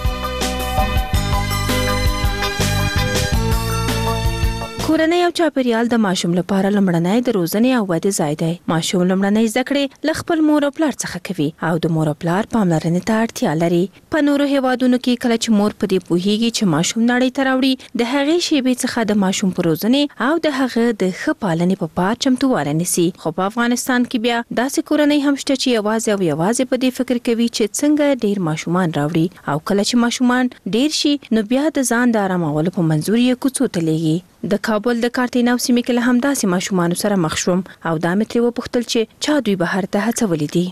کورنۍ او چاپیریال د ماشوم لپاره لمړنۍ د روزنې او ودې ځای دی. ماشوم لمړنۍ زده کړې ل خپل مور او پلار څخه کوي او د مور او پلار پاملرنې ته اړتیا لري. په نورو هیوادونو کې کله چې مور په دې پوهیږي چې ماشوم نړۍ ته راوړي، د هغې شیبې څخه د ماشوم پر روزنې او د هغه د ښه پالنې په پار چمتووالی نیسي. خو په افغانستان کې بیا داسې کورنۍ هم شته چې یوازې او یوازې په دې فکر کوي چې څنګه ډیر ماشومان راوړي، او کله چې ماشومان ډیر شي نو بیا د ځان د آرامولو په منظور یې کوڅو ته لیږي. د کابل د کارتیناو سیمې کې له همداسې ماشومانو سره مخ شوم او دا مې ترې وپوښتل چې چا دوی بهر ته هڅولي دي.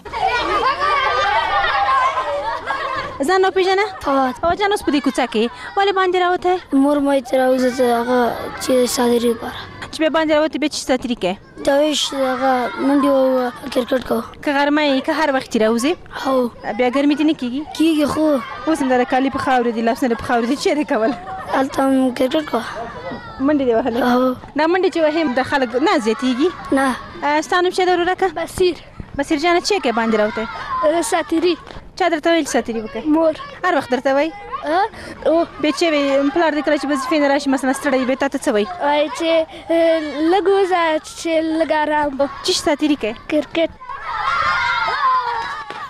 ځان وپېژنه؟ او جان اوس په دې کوڅه کې ولې باندې راوتی؟ مور مې ترې راوځه هغه چې ساتیري لپاره. چې بیا باندې راوتی بیا چې ساتیري کوې؟ دویش هغه منډې او کرکټ کوو. که غرمه یې که هر وخت چې راوځې؟ هو. بیا ګرمي دې نه کېږي؟ کېږي خو اوس همدا د کالي په خاورې دي، لاسونه په خاورې دي، چېرې کول؟ هلته هم کرکټ کوه. منډې دې وهلې؟ دا منډې چې وهې د خلک نه زیاتېږي؟ نه. ستا نوم څه دی ورورکه؟ بصیر. بصیر جانه چې کې باندې راوتی؟ ساتیري. چا درته ویل ساتیري وکړې؟ مور. هر وخت درته وایي؟ بیا چې وایي پلار دې کله چې وظیفې نه راشي مثلا ستړی بیا تا ته څه وایي؟ وایي چې لږ وځه چې لږ ارام. چې ساتیري کوې؟ کرکټ.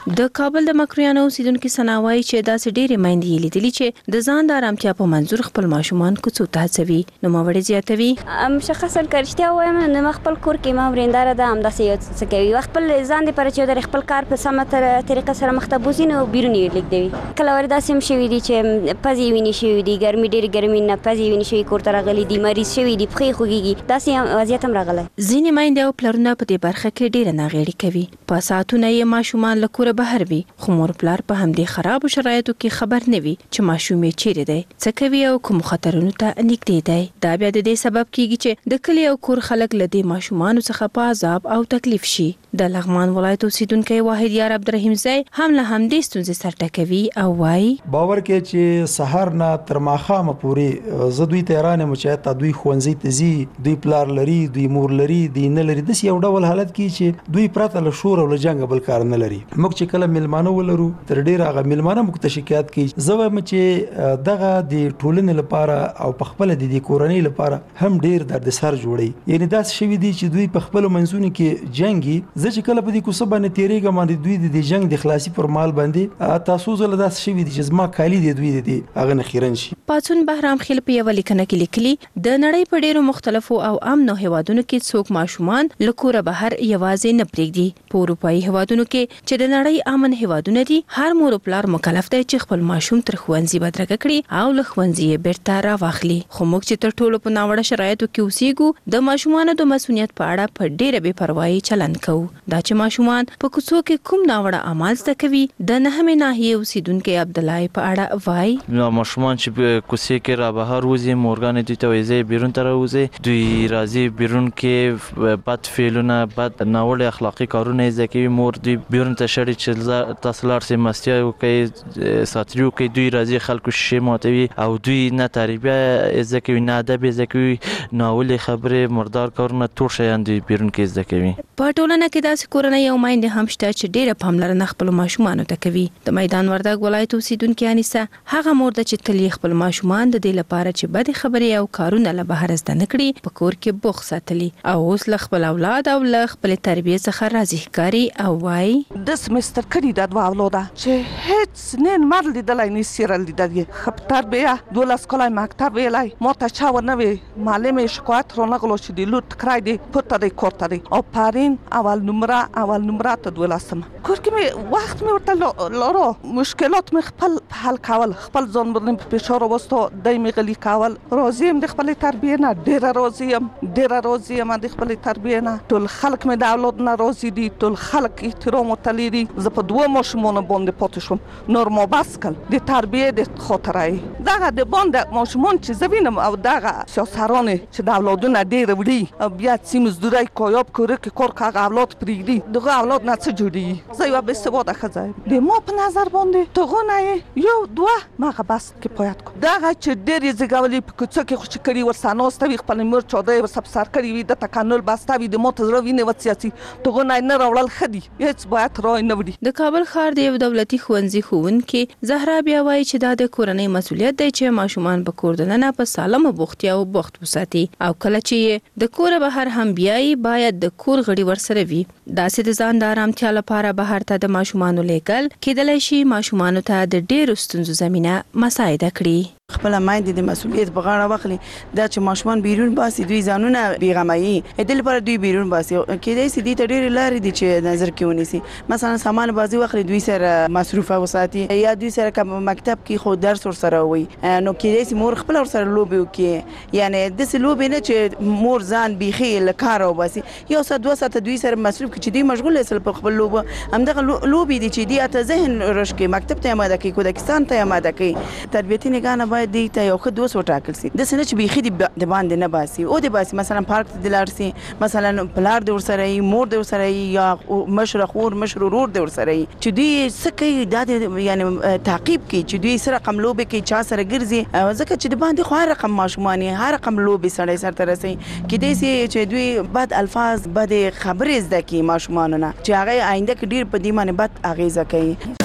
د کابل د مکرویانو اوسیدونکو سناوي چې داسې ډېرې میندې لیدلې چې د ځان د آرامتیا په منظور خپل ماشومان کوڅو ته هڅوي. نو ماوړې زیاتوي مشخصا کرشتیا وایم نو خپل کور کې ما وریندار ده هم داسې یو څه کوي خپل ځان د پر چې د خپل کار په سمه طریقه سره مختبوزي نو بیرونی لیکدوي کله ور داسې هم شوی دي چې پزی ویني شوی دي ګرمي ډېر ګرمي نه پزی ویني شوی کور ته راغلي دي مریض شوی دي پخې خوږي داسې وضعیت هم راغلی. ځینې میندې او پلرونه په دې برخه کې ډېره ناغېړي کوي. په ساعتونه یې ماشومان له کوره بهر وي خو مور پلار په همدې خرابو شرایطو کې خبر نه وي چې ماشوم یې چیرې دی څه کوي او کوم خطرونو ته نږدې دی. دا بیا د دې سبب کیږي چې د کلي او کور خلک له دې ماشومانو څخه په عذاب او تکلیف شي. د لغمان ولایت اوسیدونکی واحد یار عبدالرحیم زئی هم له همدې ستونزې سر ټکوي او وایي باور کې چې سحر نه تر ماښامه پورې زه دوی ته رانه مچای ته دوی ښوونځي ته ځي دوی پلار لري دوی مور لري دوی نه لري داسې یو ډول حالت کې چې دوی پرته له شور او له جنګ بل کار نه لري. موږ چې کله میلمانه ولرو تر ډېره هغه میلمانه موږ ته شکایت کوي زه وایم چې دغه د ټولنې لپاره او په خپل د دې کورنۍ لپاره هم ډېر دردسر جوړي. یعنی داسې شوي دي چې دوی په خپل منځونو کې جنګي زه چې کله په دې کوڅه باندې تیریږم باندې دوی د دې جنگ د خلاصي پر مال باندې تاسو زله داسې شوي دي چې زما کالي دي دوی دي هغه نه خیرن شي. پاتون بهرام خیل په یو لیکنه کې لیکلي د نړۍ په ډیرو مختلفو او امنو هیوادونو کې څوک ماشومان له کوره بهر یوازې نه پرېږدي. په اروپایي هیوادونو کې چې د نړۍ امن هیوادونه دي هر مور پلار مکلف دی چې خپل ماشوم تر ښوونځي بدرګه کړي او له ښوونځي یې بیرته راواخلي. خو موږ چې تر ټولو په ناوړه شرایطو کې اوسېږو د ماشومانو د مسؤلیت په اړه په ډیره بې پروايي چلند کوو. دا چې ماشومان په کوڅو کې کوم ناوړه اعمال زده کوي د نهمې ناحیې اوسیدونکي عبدالله په اړه وایي ماشومان چې کوڅې کې را بهر وځي مورګانې دوی ته وایي بیرون ته راوځي دوی راځي بیرون کې بد فعلونه بد ناوړه اخلاقي کارونه زده کوي. مور دوی بیرون ته شړي چې تاسو لاړ سئ مستیا وکړئ ساتري وکړئ دوی راځي خلکو شیشې ماتوي او دوی نه تربیه زده کوي نه ادب زده کوي ناوړه خبرې مردار کارونه ټول شیان دوی بیرون کې زده کوي. په ټولنه کې داسې کورنۍ او میندې هم شته چې ډېره پاملرنه خپل ماشومانو ته کوي. د میدان وردګ ولایت اوسیدونکې انیسه هغه مور ده چې تل خپل ماشومان د دې لپاره چې بدې خبرې او کارونه له بهر زده نه کړي په کور کې بوخ ساتلي او اوس له خپل اولاد او له خپلې تربیې څخه راضي ښکاري او وایي د سمستر کړي د دوه اولاده چې هیڅ نه مر لیدلی نه سیره لیدلی ښه تربیه دولس کاله مکتب ویلی ما ته چا ونه وی معلم شکایت رانغلو چې د لور تکرای دی پورته دی کور ته دی آفرین اول نمره اول نمره تا دولسم کور کې مې وخت مې ورته لارو مشکلات مې خپل حل کول خپل ځان باندې فشار وستو دای مې غلي کول راضي ام د خپل تربیه نه ډېر راضي ام ډېر راضي ام د خپل تربیه نه ټول خلک مې د اولاد نه راضي دي ټول خلک احترام او تليري زه په دوه ماشومان باندې پاتې شوم نور ما بس کل د تربیه د خاطرې دغه د باندې ماشومان چې زوینم او دغه سیاسران چې د اولادونه ډېر وړي بیا چې مزدوري کویاب کوره کې کور کاغه اولاد پریږدي دغه اولاد نه څه جوړي زه یو به سواده خځه د ما په نظر باندې تغونه یو دوه ماغه بس کفایت کو دغه چې ډېر زګولي په کوڅه کې خوشی کړي ورسانوستوي خپل مور چاده ور سب سر کړي وي د تکانل بستوي د موت زړه ویني وسیاسي تغونه نه راوړل خدي هیڅ باید راي نه وړي. د کابل ښار د یو دولتي ښوونځي ښوونکي زهرا بیا وایي چې دا د کورنۍ مسؤلیت دی چې ماشومان په کور دننه په سالمه بوختیا او بوخت وساتي او کله چې د کور بهر هم بیاي باید د کور غړي ورسره وي. داسې د ځان د آرامتیا لپاره بهر ته د ماشومانو لیږل کېدلی شي ماشومانو ته د ډېرو ستونزو زمینه مساعده کړي. خپل مایند د مسؤلیت په غاړه واخلي دا چې ماشومان بیرون باسي دوی ځانونه بیغمایي د لپاره دوی بیرون باسي کېدای شي د ډېر لارې دي چې نظر کې ونیسي مثلا سامان بازي واخلي دوی سره مصروفه وساتي یا دوی سره کوم مکتب کې خو درس ور سره وي نو کېدای شي مور خپل ور سره لوبي وکي یعنی د څه لوبي نه چې مور ځان بيخي لکار او باسي یو څه دوه ساعت دوی سره مصروف کې چې دوی مشغول اصل په خپل لوب همدغه لوبي دي چې دی ته ذهن رشکي مکتب ته آماده کوي کودکستان ته آماده کوي تربیتي نگاه باید دی ته یو خو دوه وټاکل سي د سنه چې بيخي د باندې نه باسي او د باسي مثلا پارک ته دلار سي مثلا پلار د ورسره مور د ورسره یا مشر خور مشر ورور د ورسره چې دوی سکه د یعنی تعقیب کی چې دوی سره رقم لوبي کې چا سره ګرځي ځکه چې د باندې خو رقم ماشومانی هر رقم لوبي سره سره ترسي کې دې سي چې دوی بد الفاظ بد خبرې زده کی ماشومانونه چې هغه آینده کې ډیر په دې باندې بد اغیزه کوي.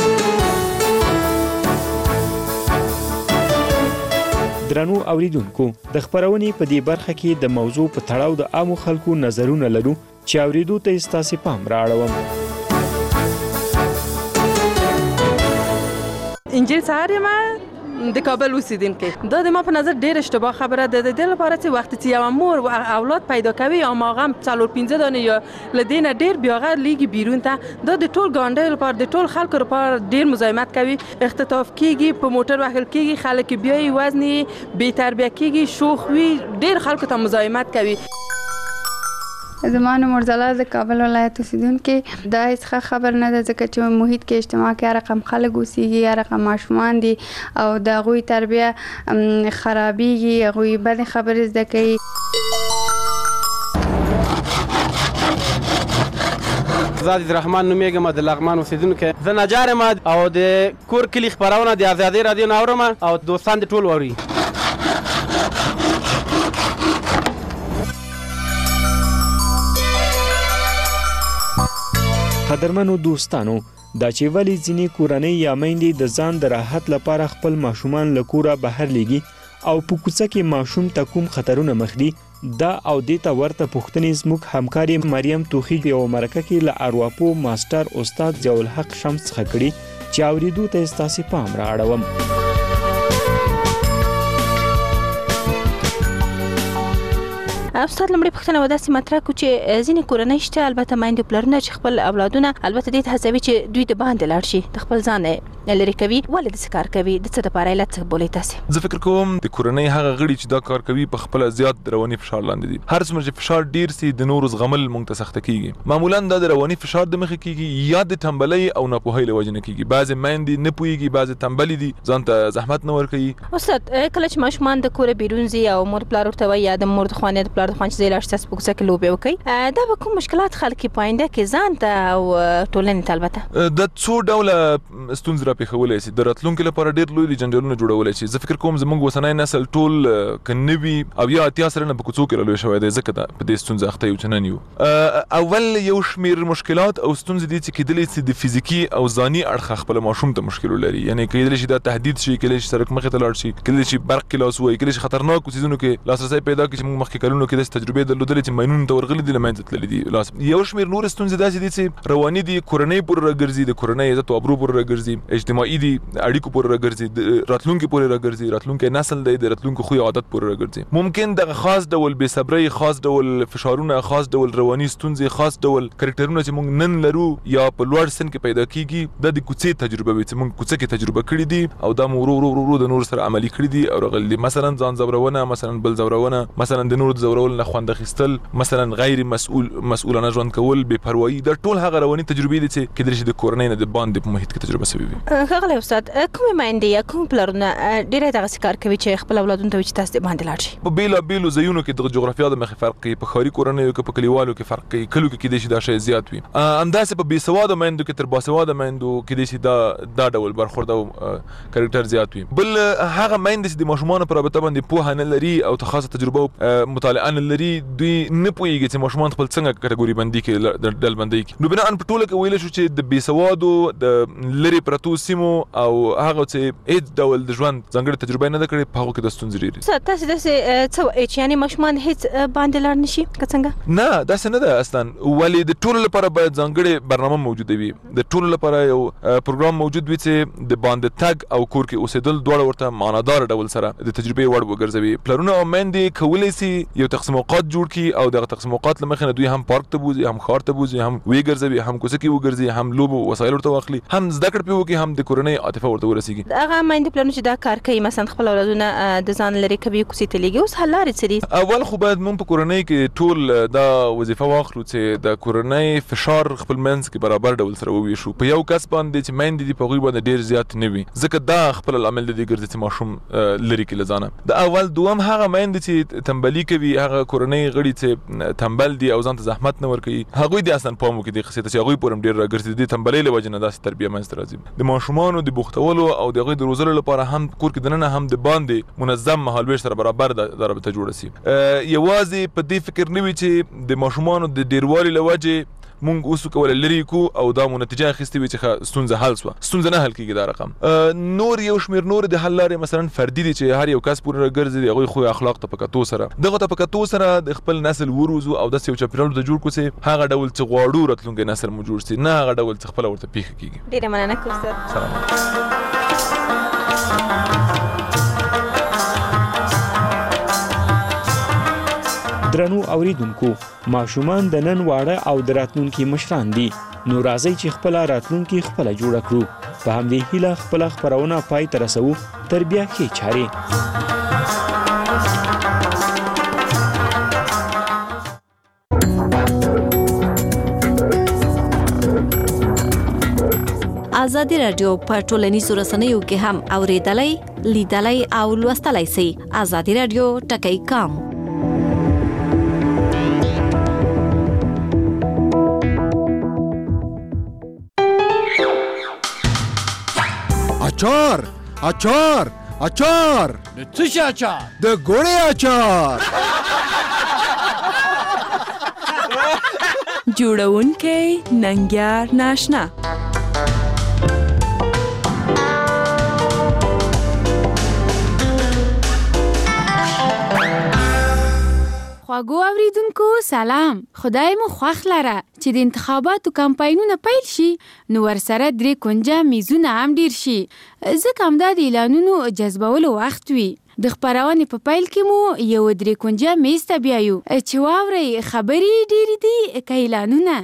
درنو اوریدونکو د خبرونې په دې برخه کې د موضوع په تړاو د عامو خلکو نظرونه لرو چې اوریدو ته ستاسو پام راړوم. انجیل سهار ما د کابل اوسیدونکي دا د ما په نظر ډېر اشتباه خبره ده. د دې لپاره چې وخت چې یو مور و اولاد پیدا کوي یا ماغم څلور پنځه دانه یا لدینه ډېر بیاغه لیږي بیرون ته دا د ټول ګاونډیو لپاره د ټول خلکو لپاره ډېر مزاحمت کوي. اختطاف کیږي، په موټر وهل کیږي، خلک بیاي وزن بې تربیه کیږي، شوخ وي، ډېر خلکو ته مزاحمت کوي. زمانه مرزلا د کابل ولایت اوسیدونکي دا هیڅ ښه خبر نه ده ځکه چې محیط کې اجتماع کې هر رقم خلک اوسېږي، هر رقم ماشومان دي او د هغوی تربیه خرابېږي، هغوی بدې خبرې زده کوي. زه عزیزرحمن نومیږم، د لغمان اوسیدونکی. زه نجار یم او د کور کلي خپرونه د ازادۍ راډیو نه اورم او دوستان دې ټول واوري. قدرمنو دوستانو، دا چې ولی ځینې کورنۍ یا میندې د ځان د راحت لپاره خپل ماشومان له کوره بهر لیږي او په کوڅه کې ماشوم ته کوم خطرونه مخ دي، دا او دې ته ورته پوښتنې زموږ همکاري مریم توخی یوه مرکه کې له ارواپو ماسټر استاد ضیاءالحق شمس څخه کړي چې اورېدو ته یې ستاسې پام را اړوم. استاد لمړی پوښتنه و داسې مطرح کړو چې ځینې کورنۍ شته البته میندې او پلرونه چې خپل اولادونه البته دې ته هڅوي چې دوی د باندې لاړ شي، د خپل ځان لرې کوي. ولې داسې کار کوي؟ د څه دپاره علت څه بولئ تاسې؟ زه فکر کوم د کورنۍ هغه غړي چې دا کار کوي په خپله زیات رواني فشار لاندې دي. هر څومره چې فشار ډیر سي د نورو زغمل موږ ته سخته کیږي. معمولا دا د رواني فشار د مخې کیږي یا د تنبلۍ او ناپوهۍ له وجې نه کیږي. بعضې میندې نه پوهېږي، بعضې تنبلې دي، ځان ته زحمت نه ورکوي. استاد کله چې ماشومان د کوره بیرون ځي او مور پلار ورته وایي یا د مور د خوانې د پلار د خوانې چې ځای لاړ شي په کوڅه کې لوبې وکړئ، دا به کوم مشکلات خلک په آینده کې ځان ته او ټولنې ته البته د څو ډوله ستونزې راپېښولی شي، د راتلونکي لپاره ډېر لوی جنجالونه جوړولی شي. زه فکر کوم زموږ اوسنی نسل ټول که نه وي او یا اتیا سلنه په کوڅو کې رالوی شوی دی، ځکه دا په دې ستونزه اخته یو چې نن یو. اول یو شمېر مشکلات او ستونزې دي چې کیدلی شي د فزیکي او ځاني اړخه خپل ماشوم ته مشکل ولري. یعنې کیدلی شي دا تهدید شي، کیدلی شي سړک مخې ته لاړ شي، کیدلی شي برق کې لاس ووهي، کیدلی شي خطرناکو څیزونو کې لاسرسی پیدا کړي چې موږ مخکې کلونو کې داسې تجربې درلودلې چې ماینونو ته ورغلي دي، له منځه تللي دي. لاس یو شمېر نور ستونزې داسې دي چې رواني دي، کورنۍ پورې راګرځي، د کورنۍ عزت او ابرو پورې راګرځي، اجتماعي دي، اړیکو پورې راګرځي، د راتلونکي پورې راګرځي، راتلونکي نسل دی د راتلونکي خوی عادت پورې راګرځي. ممکن دغه خاص ډول بې صبرۍ، خاص ډول فشارونه، خاص ډول رواني ستونزې، خاص ډول کرکټرونه چې موږ نن لرو یا په لوړ سن کې پیدا کیږي، دا د کوڅې تجربه وي چې موږ کوڅه کې تجربه کړې دي او دا مو ورو ورو ورو د نور سره عملي کړي دي او راغلي دي. مثلا ځان ځورونه، مثلا بل ځورونه، مثلا د نور ځورول نه خوند اخیستل، مثلا غیر مسؤل مسؤلانه ژوند کول، بې پروايي، دا ټول هغه رواني تجربې دي چې کېدلی شي د کورنۍ نه د باندې په محیط کې تجربه شوي وي. ښاغلی استاد، کومې میندې یا کوم پلرونه ډېری دغسې کار کوي چې خپل اولادونو ته وایي چې تاسو د باندې لاړ شئ؟ په بېلابېلو ځایونو کې د جغرافیا د مخې فرق کوي، په ښاري کورنیو کې، په کلیوالو کې فرق کوي، کلیو کې کېدای شي دا شی زیات وي. همداسې په بې سواده میندو کې تر باسواده میندو کېدای شي دا دا ډول برخورد او کرکټر زیات وي. بل هغه میندې چې د ماشومانو په رابطه باندې پوهه نه لري او خاصه تجربه او مطالعه نه لري، دوی نه پوهېږي چې ماشومان خپل څنګه کټګوري بندي کې ډلبندي کړي. نو بناء په ټوله کې ویلی شو چې د بې سوادو د لرې پرتو سیمو او هغه چې هېڅ ډول د ژوند ځانګړې تجربه نه ده کړې، په هغو کې د ستونزې ډېرې دي. تاسې داسې څه وایئ چې یعنې ماشومان هېڅ باندې لاړ نه شي که څنګه؟ نه، داسې نه ده اصلا. ولې د ټولو لپاره باید ځانګړې برنامه موجوده وي، د ټولو لپاره یو پروګرام موجود وي چې د باندې تګ او کور کې اوسېدل دواړه ورته معنادار ډول سره د تجربې وړ وګرځوي. پلرونه او میندې کولی شي یو تقسیم اوقات جوړ کړي او دغه تقسیم اوقات له مخې نه دوی هم پارک ته بوځي، هم ښار ته بوځي، هم ویې ګرځوي، هم کوڅه کې وګرځي، هم لوبو وسایل ورته واخلي، هم زده کړه پرې وکړي، هم د کورنۍ عاطفه ورته ورسېږي. هغه میندې پلرونه چې دا کار کوي مثلا خپل اولادونه د ځان لرې کوي، کوڅې ته لیږي، اوس حل لارې څه دي؟ اول خو باید موږ په کورنۍ کې ټول دا وظیفه واخلو چې د کورنۍ فشار خپل منځ کې برابر ډول سره وویشو. په یو کس باندې چې میندې دي په هغوی باندې ډېر زیات نه وي، ځکه دا خپل لامل دی ګرځي چې ماشوم لرې کړي له ځانه. د اول دوم هغه میندې چې تنبلي کوي، هغه کورنۍ غړي چې تنبل دي او ځان ته زحمت نه ورکوي، هغوی دې اصلا پام وکړي دې قصې ته چې هغوی پورې هم ډېر راګرځي، د تنبلۍ له وجې نه داسې تربیه منځته راځي. د ماشومانو د بوختولو او د هغوی د روزلو لپاره هم کور کې دننه هم د باندې منظم مهالویش سره برابر دا رابطه جوړه سي. یوازې په دې فکر نه وي چې د ماشومانو د ډېروالي له وجې مونږ اوس کولی لرې کو او دا مو نتیجه اخیستې وي چې ستونزه حل سوه. ستونزه نه حل کېږي دا رقم. نور یو شمېر نور د حل لارې مثلا فردي دي چې هر یو کس پورې راګرځي د هغوی خوی اخلاق ته په کتو سره دغه ته په کتو سره د خپل نسل وروزو او داسې یو چاپېریال ورته جوړ کړو چې هغه ډول چې غواړو راتلونکی نسل مو جوړ سي، نه هغه ډول چې خپله ورته پېښه کېږي. ډېره مننه استاد. سلام. درنو اوریدونکو ماشومان د نن واړه او د راتلونکي مشران دي نو راځئ چې خپله راتلونکي خپله جوړه کړو په همدې هیله خپله خپرونه پای ته رسوو تر بیا ښې چارې ازادي رادیو په ټولنیزو رسنیو کې هم اوریدلای لیدلای او لوستلای شئ. ازادي رادیو ټکی کام اچار اچار اچار د څه شي اچار؟ د ګوړې اچار. جوړونکی ننګیار ناشنا. خواږو اوریدونکو سلام. خدای مو خوښ لره چې د انتخاباتو کمپاینونه پیل شي نو ورسره درې کونجه میزونه هم ډیر شي ځکه همدا د اعلانونو جذبولو وخت وي. د خپرونې په پیل کې مو یو درې کونجه میز ته بیایو چې واورئ خبرې ډیرې دي که اعلانونه.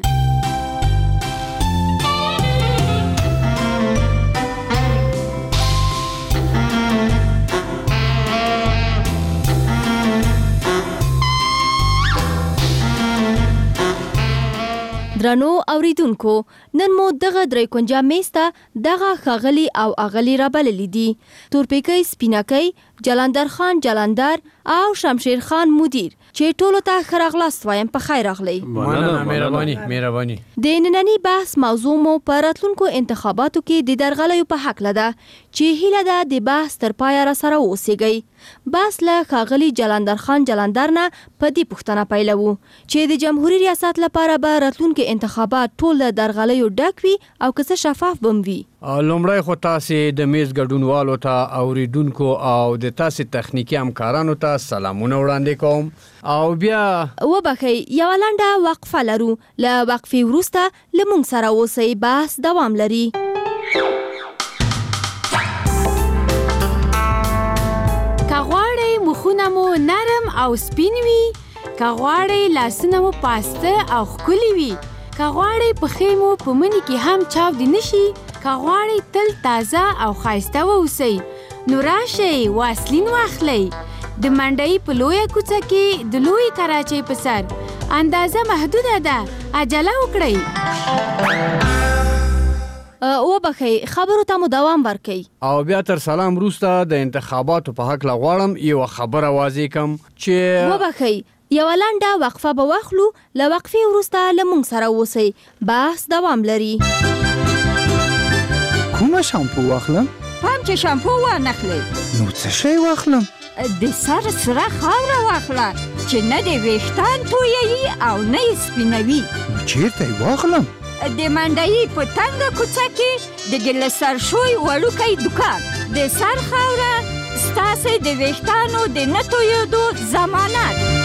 درنو اوریدونکو نن مو دغه درې کونجه میز ته دغه ښاغلي او اغلي رابللي دي. تورپیکی سپینکۍ، جلندر خان جلندر او شمشیر خان مدیر چې ټولو ته ښه راغلاست وایم. په خیر راغلی. مننه مهرباني مهرباني. د ننني بحث موضوع مو په راتلونکو انتخاباتو کې د درغلیو په هکله ده چې هیله ده د بحث تر پایه راسره واوسیږئ. بحث له ښاغلي جلندر خان جلندر نه په دې پوښتنه پیلوو چې د جمهوري ریاست لپاره به راتلونکي انتخابات ټول د درغلیو ډک وي او که څه شفاف به هم وي. لومړی خو تاسې د میز ګډونوالو ته اوریدونکو او د تاسې تخنیکي همکارانو ته سلامونه وړاندې کوم او بیا وبخئ یوه لنډه وقفه لرو. له وقفې وروسته له موږ سره اوسئ. بحث دوام لري. که غواړئ مخونه مو نرم او سپین وي، که غواړئ لاسونه مو پاسته او ښکلي وي، که غواړئ پښې مو په مني کې هم چاودې نشي، که غواړئ تل تازه او ښایسته واوسئ نو راشئ واسلین واخلئ. د منډۍ په لویه کوڅه کې د لوی کراچۍ په سر اندازه محدوده ده، عجله وکړئ. وبخئ خبرو ته مو دوام ورکئ. او بیا تر سلام وروسته د انتخاباتو په هکله غواړم یوه خبره واضح کړم چې وبخئ یوه لنډه وقفه به واخلو. له وقفې وروسته له موږ سره اوسئ. بحث دوام لري. کومه شامپو واخلم؟ پام چې شامپو وانخلئ نو څه شی واخلم؟ د سر سره خاوره واخله چې نه د ویښتان تویوي او نه یې سپینوي. چیرته یې واخلم؟ د منډۍ په تنګه کوڅه کې د ګله سرشوی وړوکی دوکان. د سر خاوره ستاسې د ویښتانو د نه تویېدو ضمانت.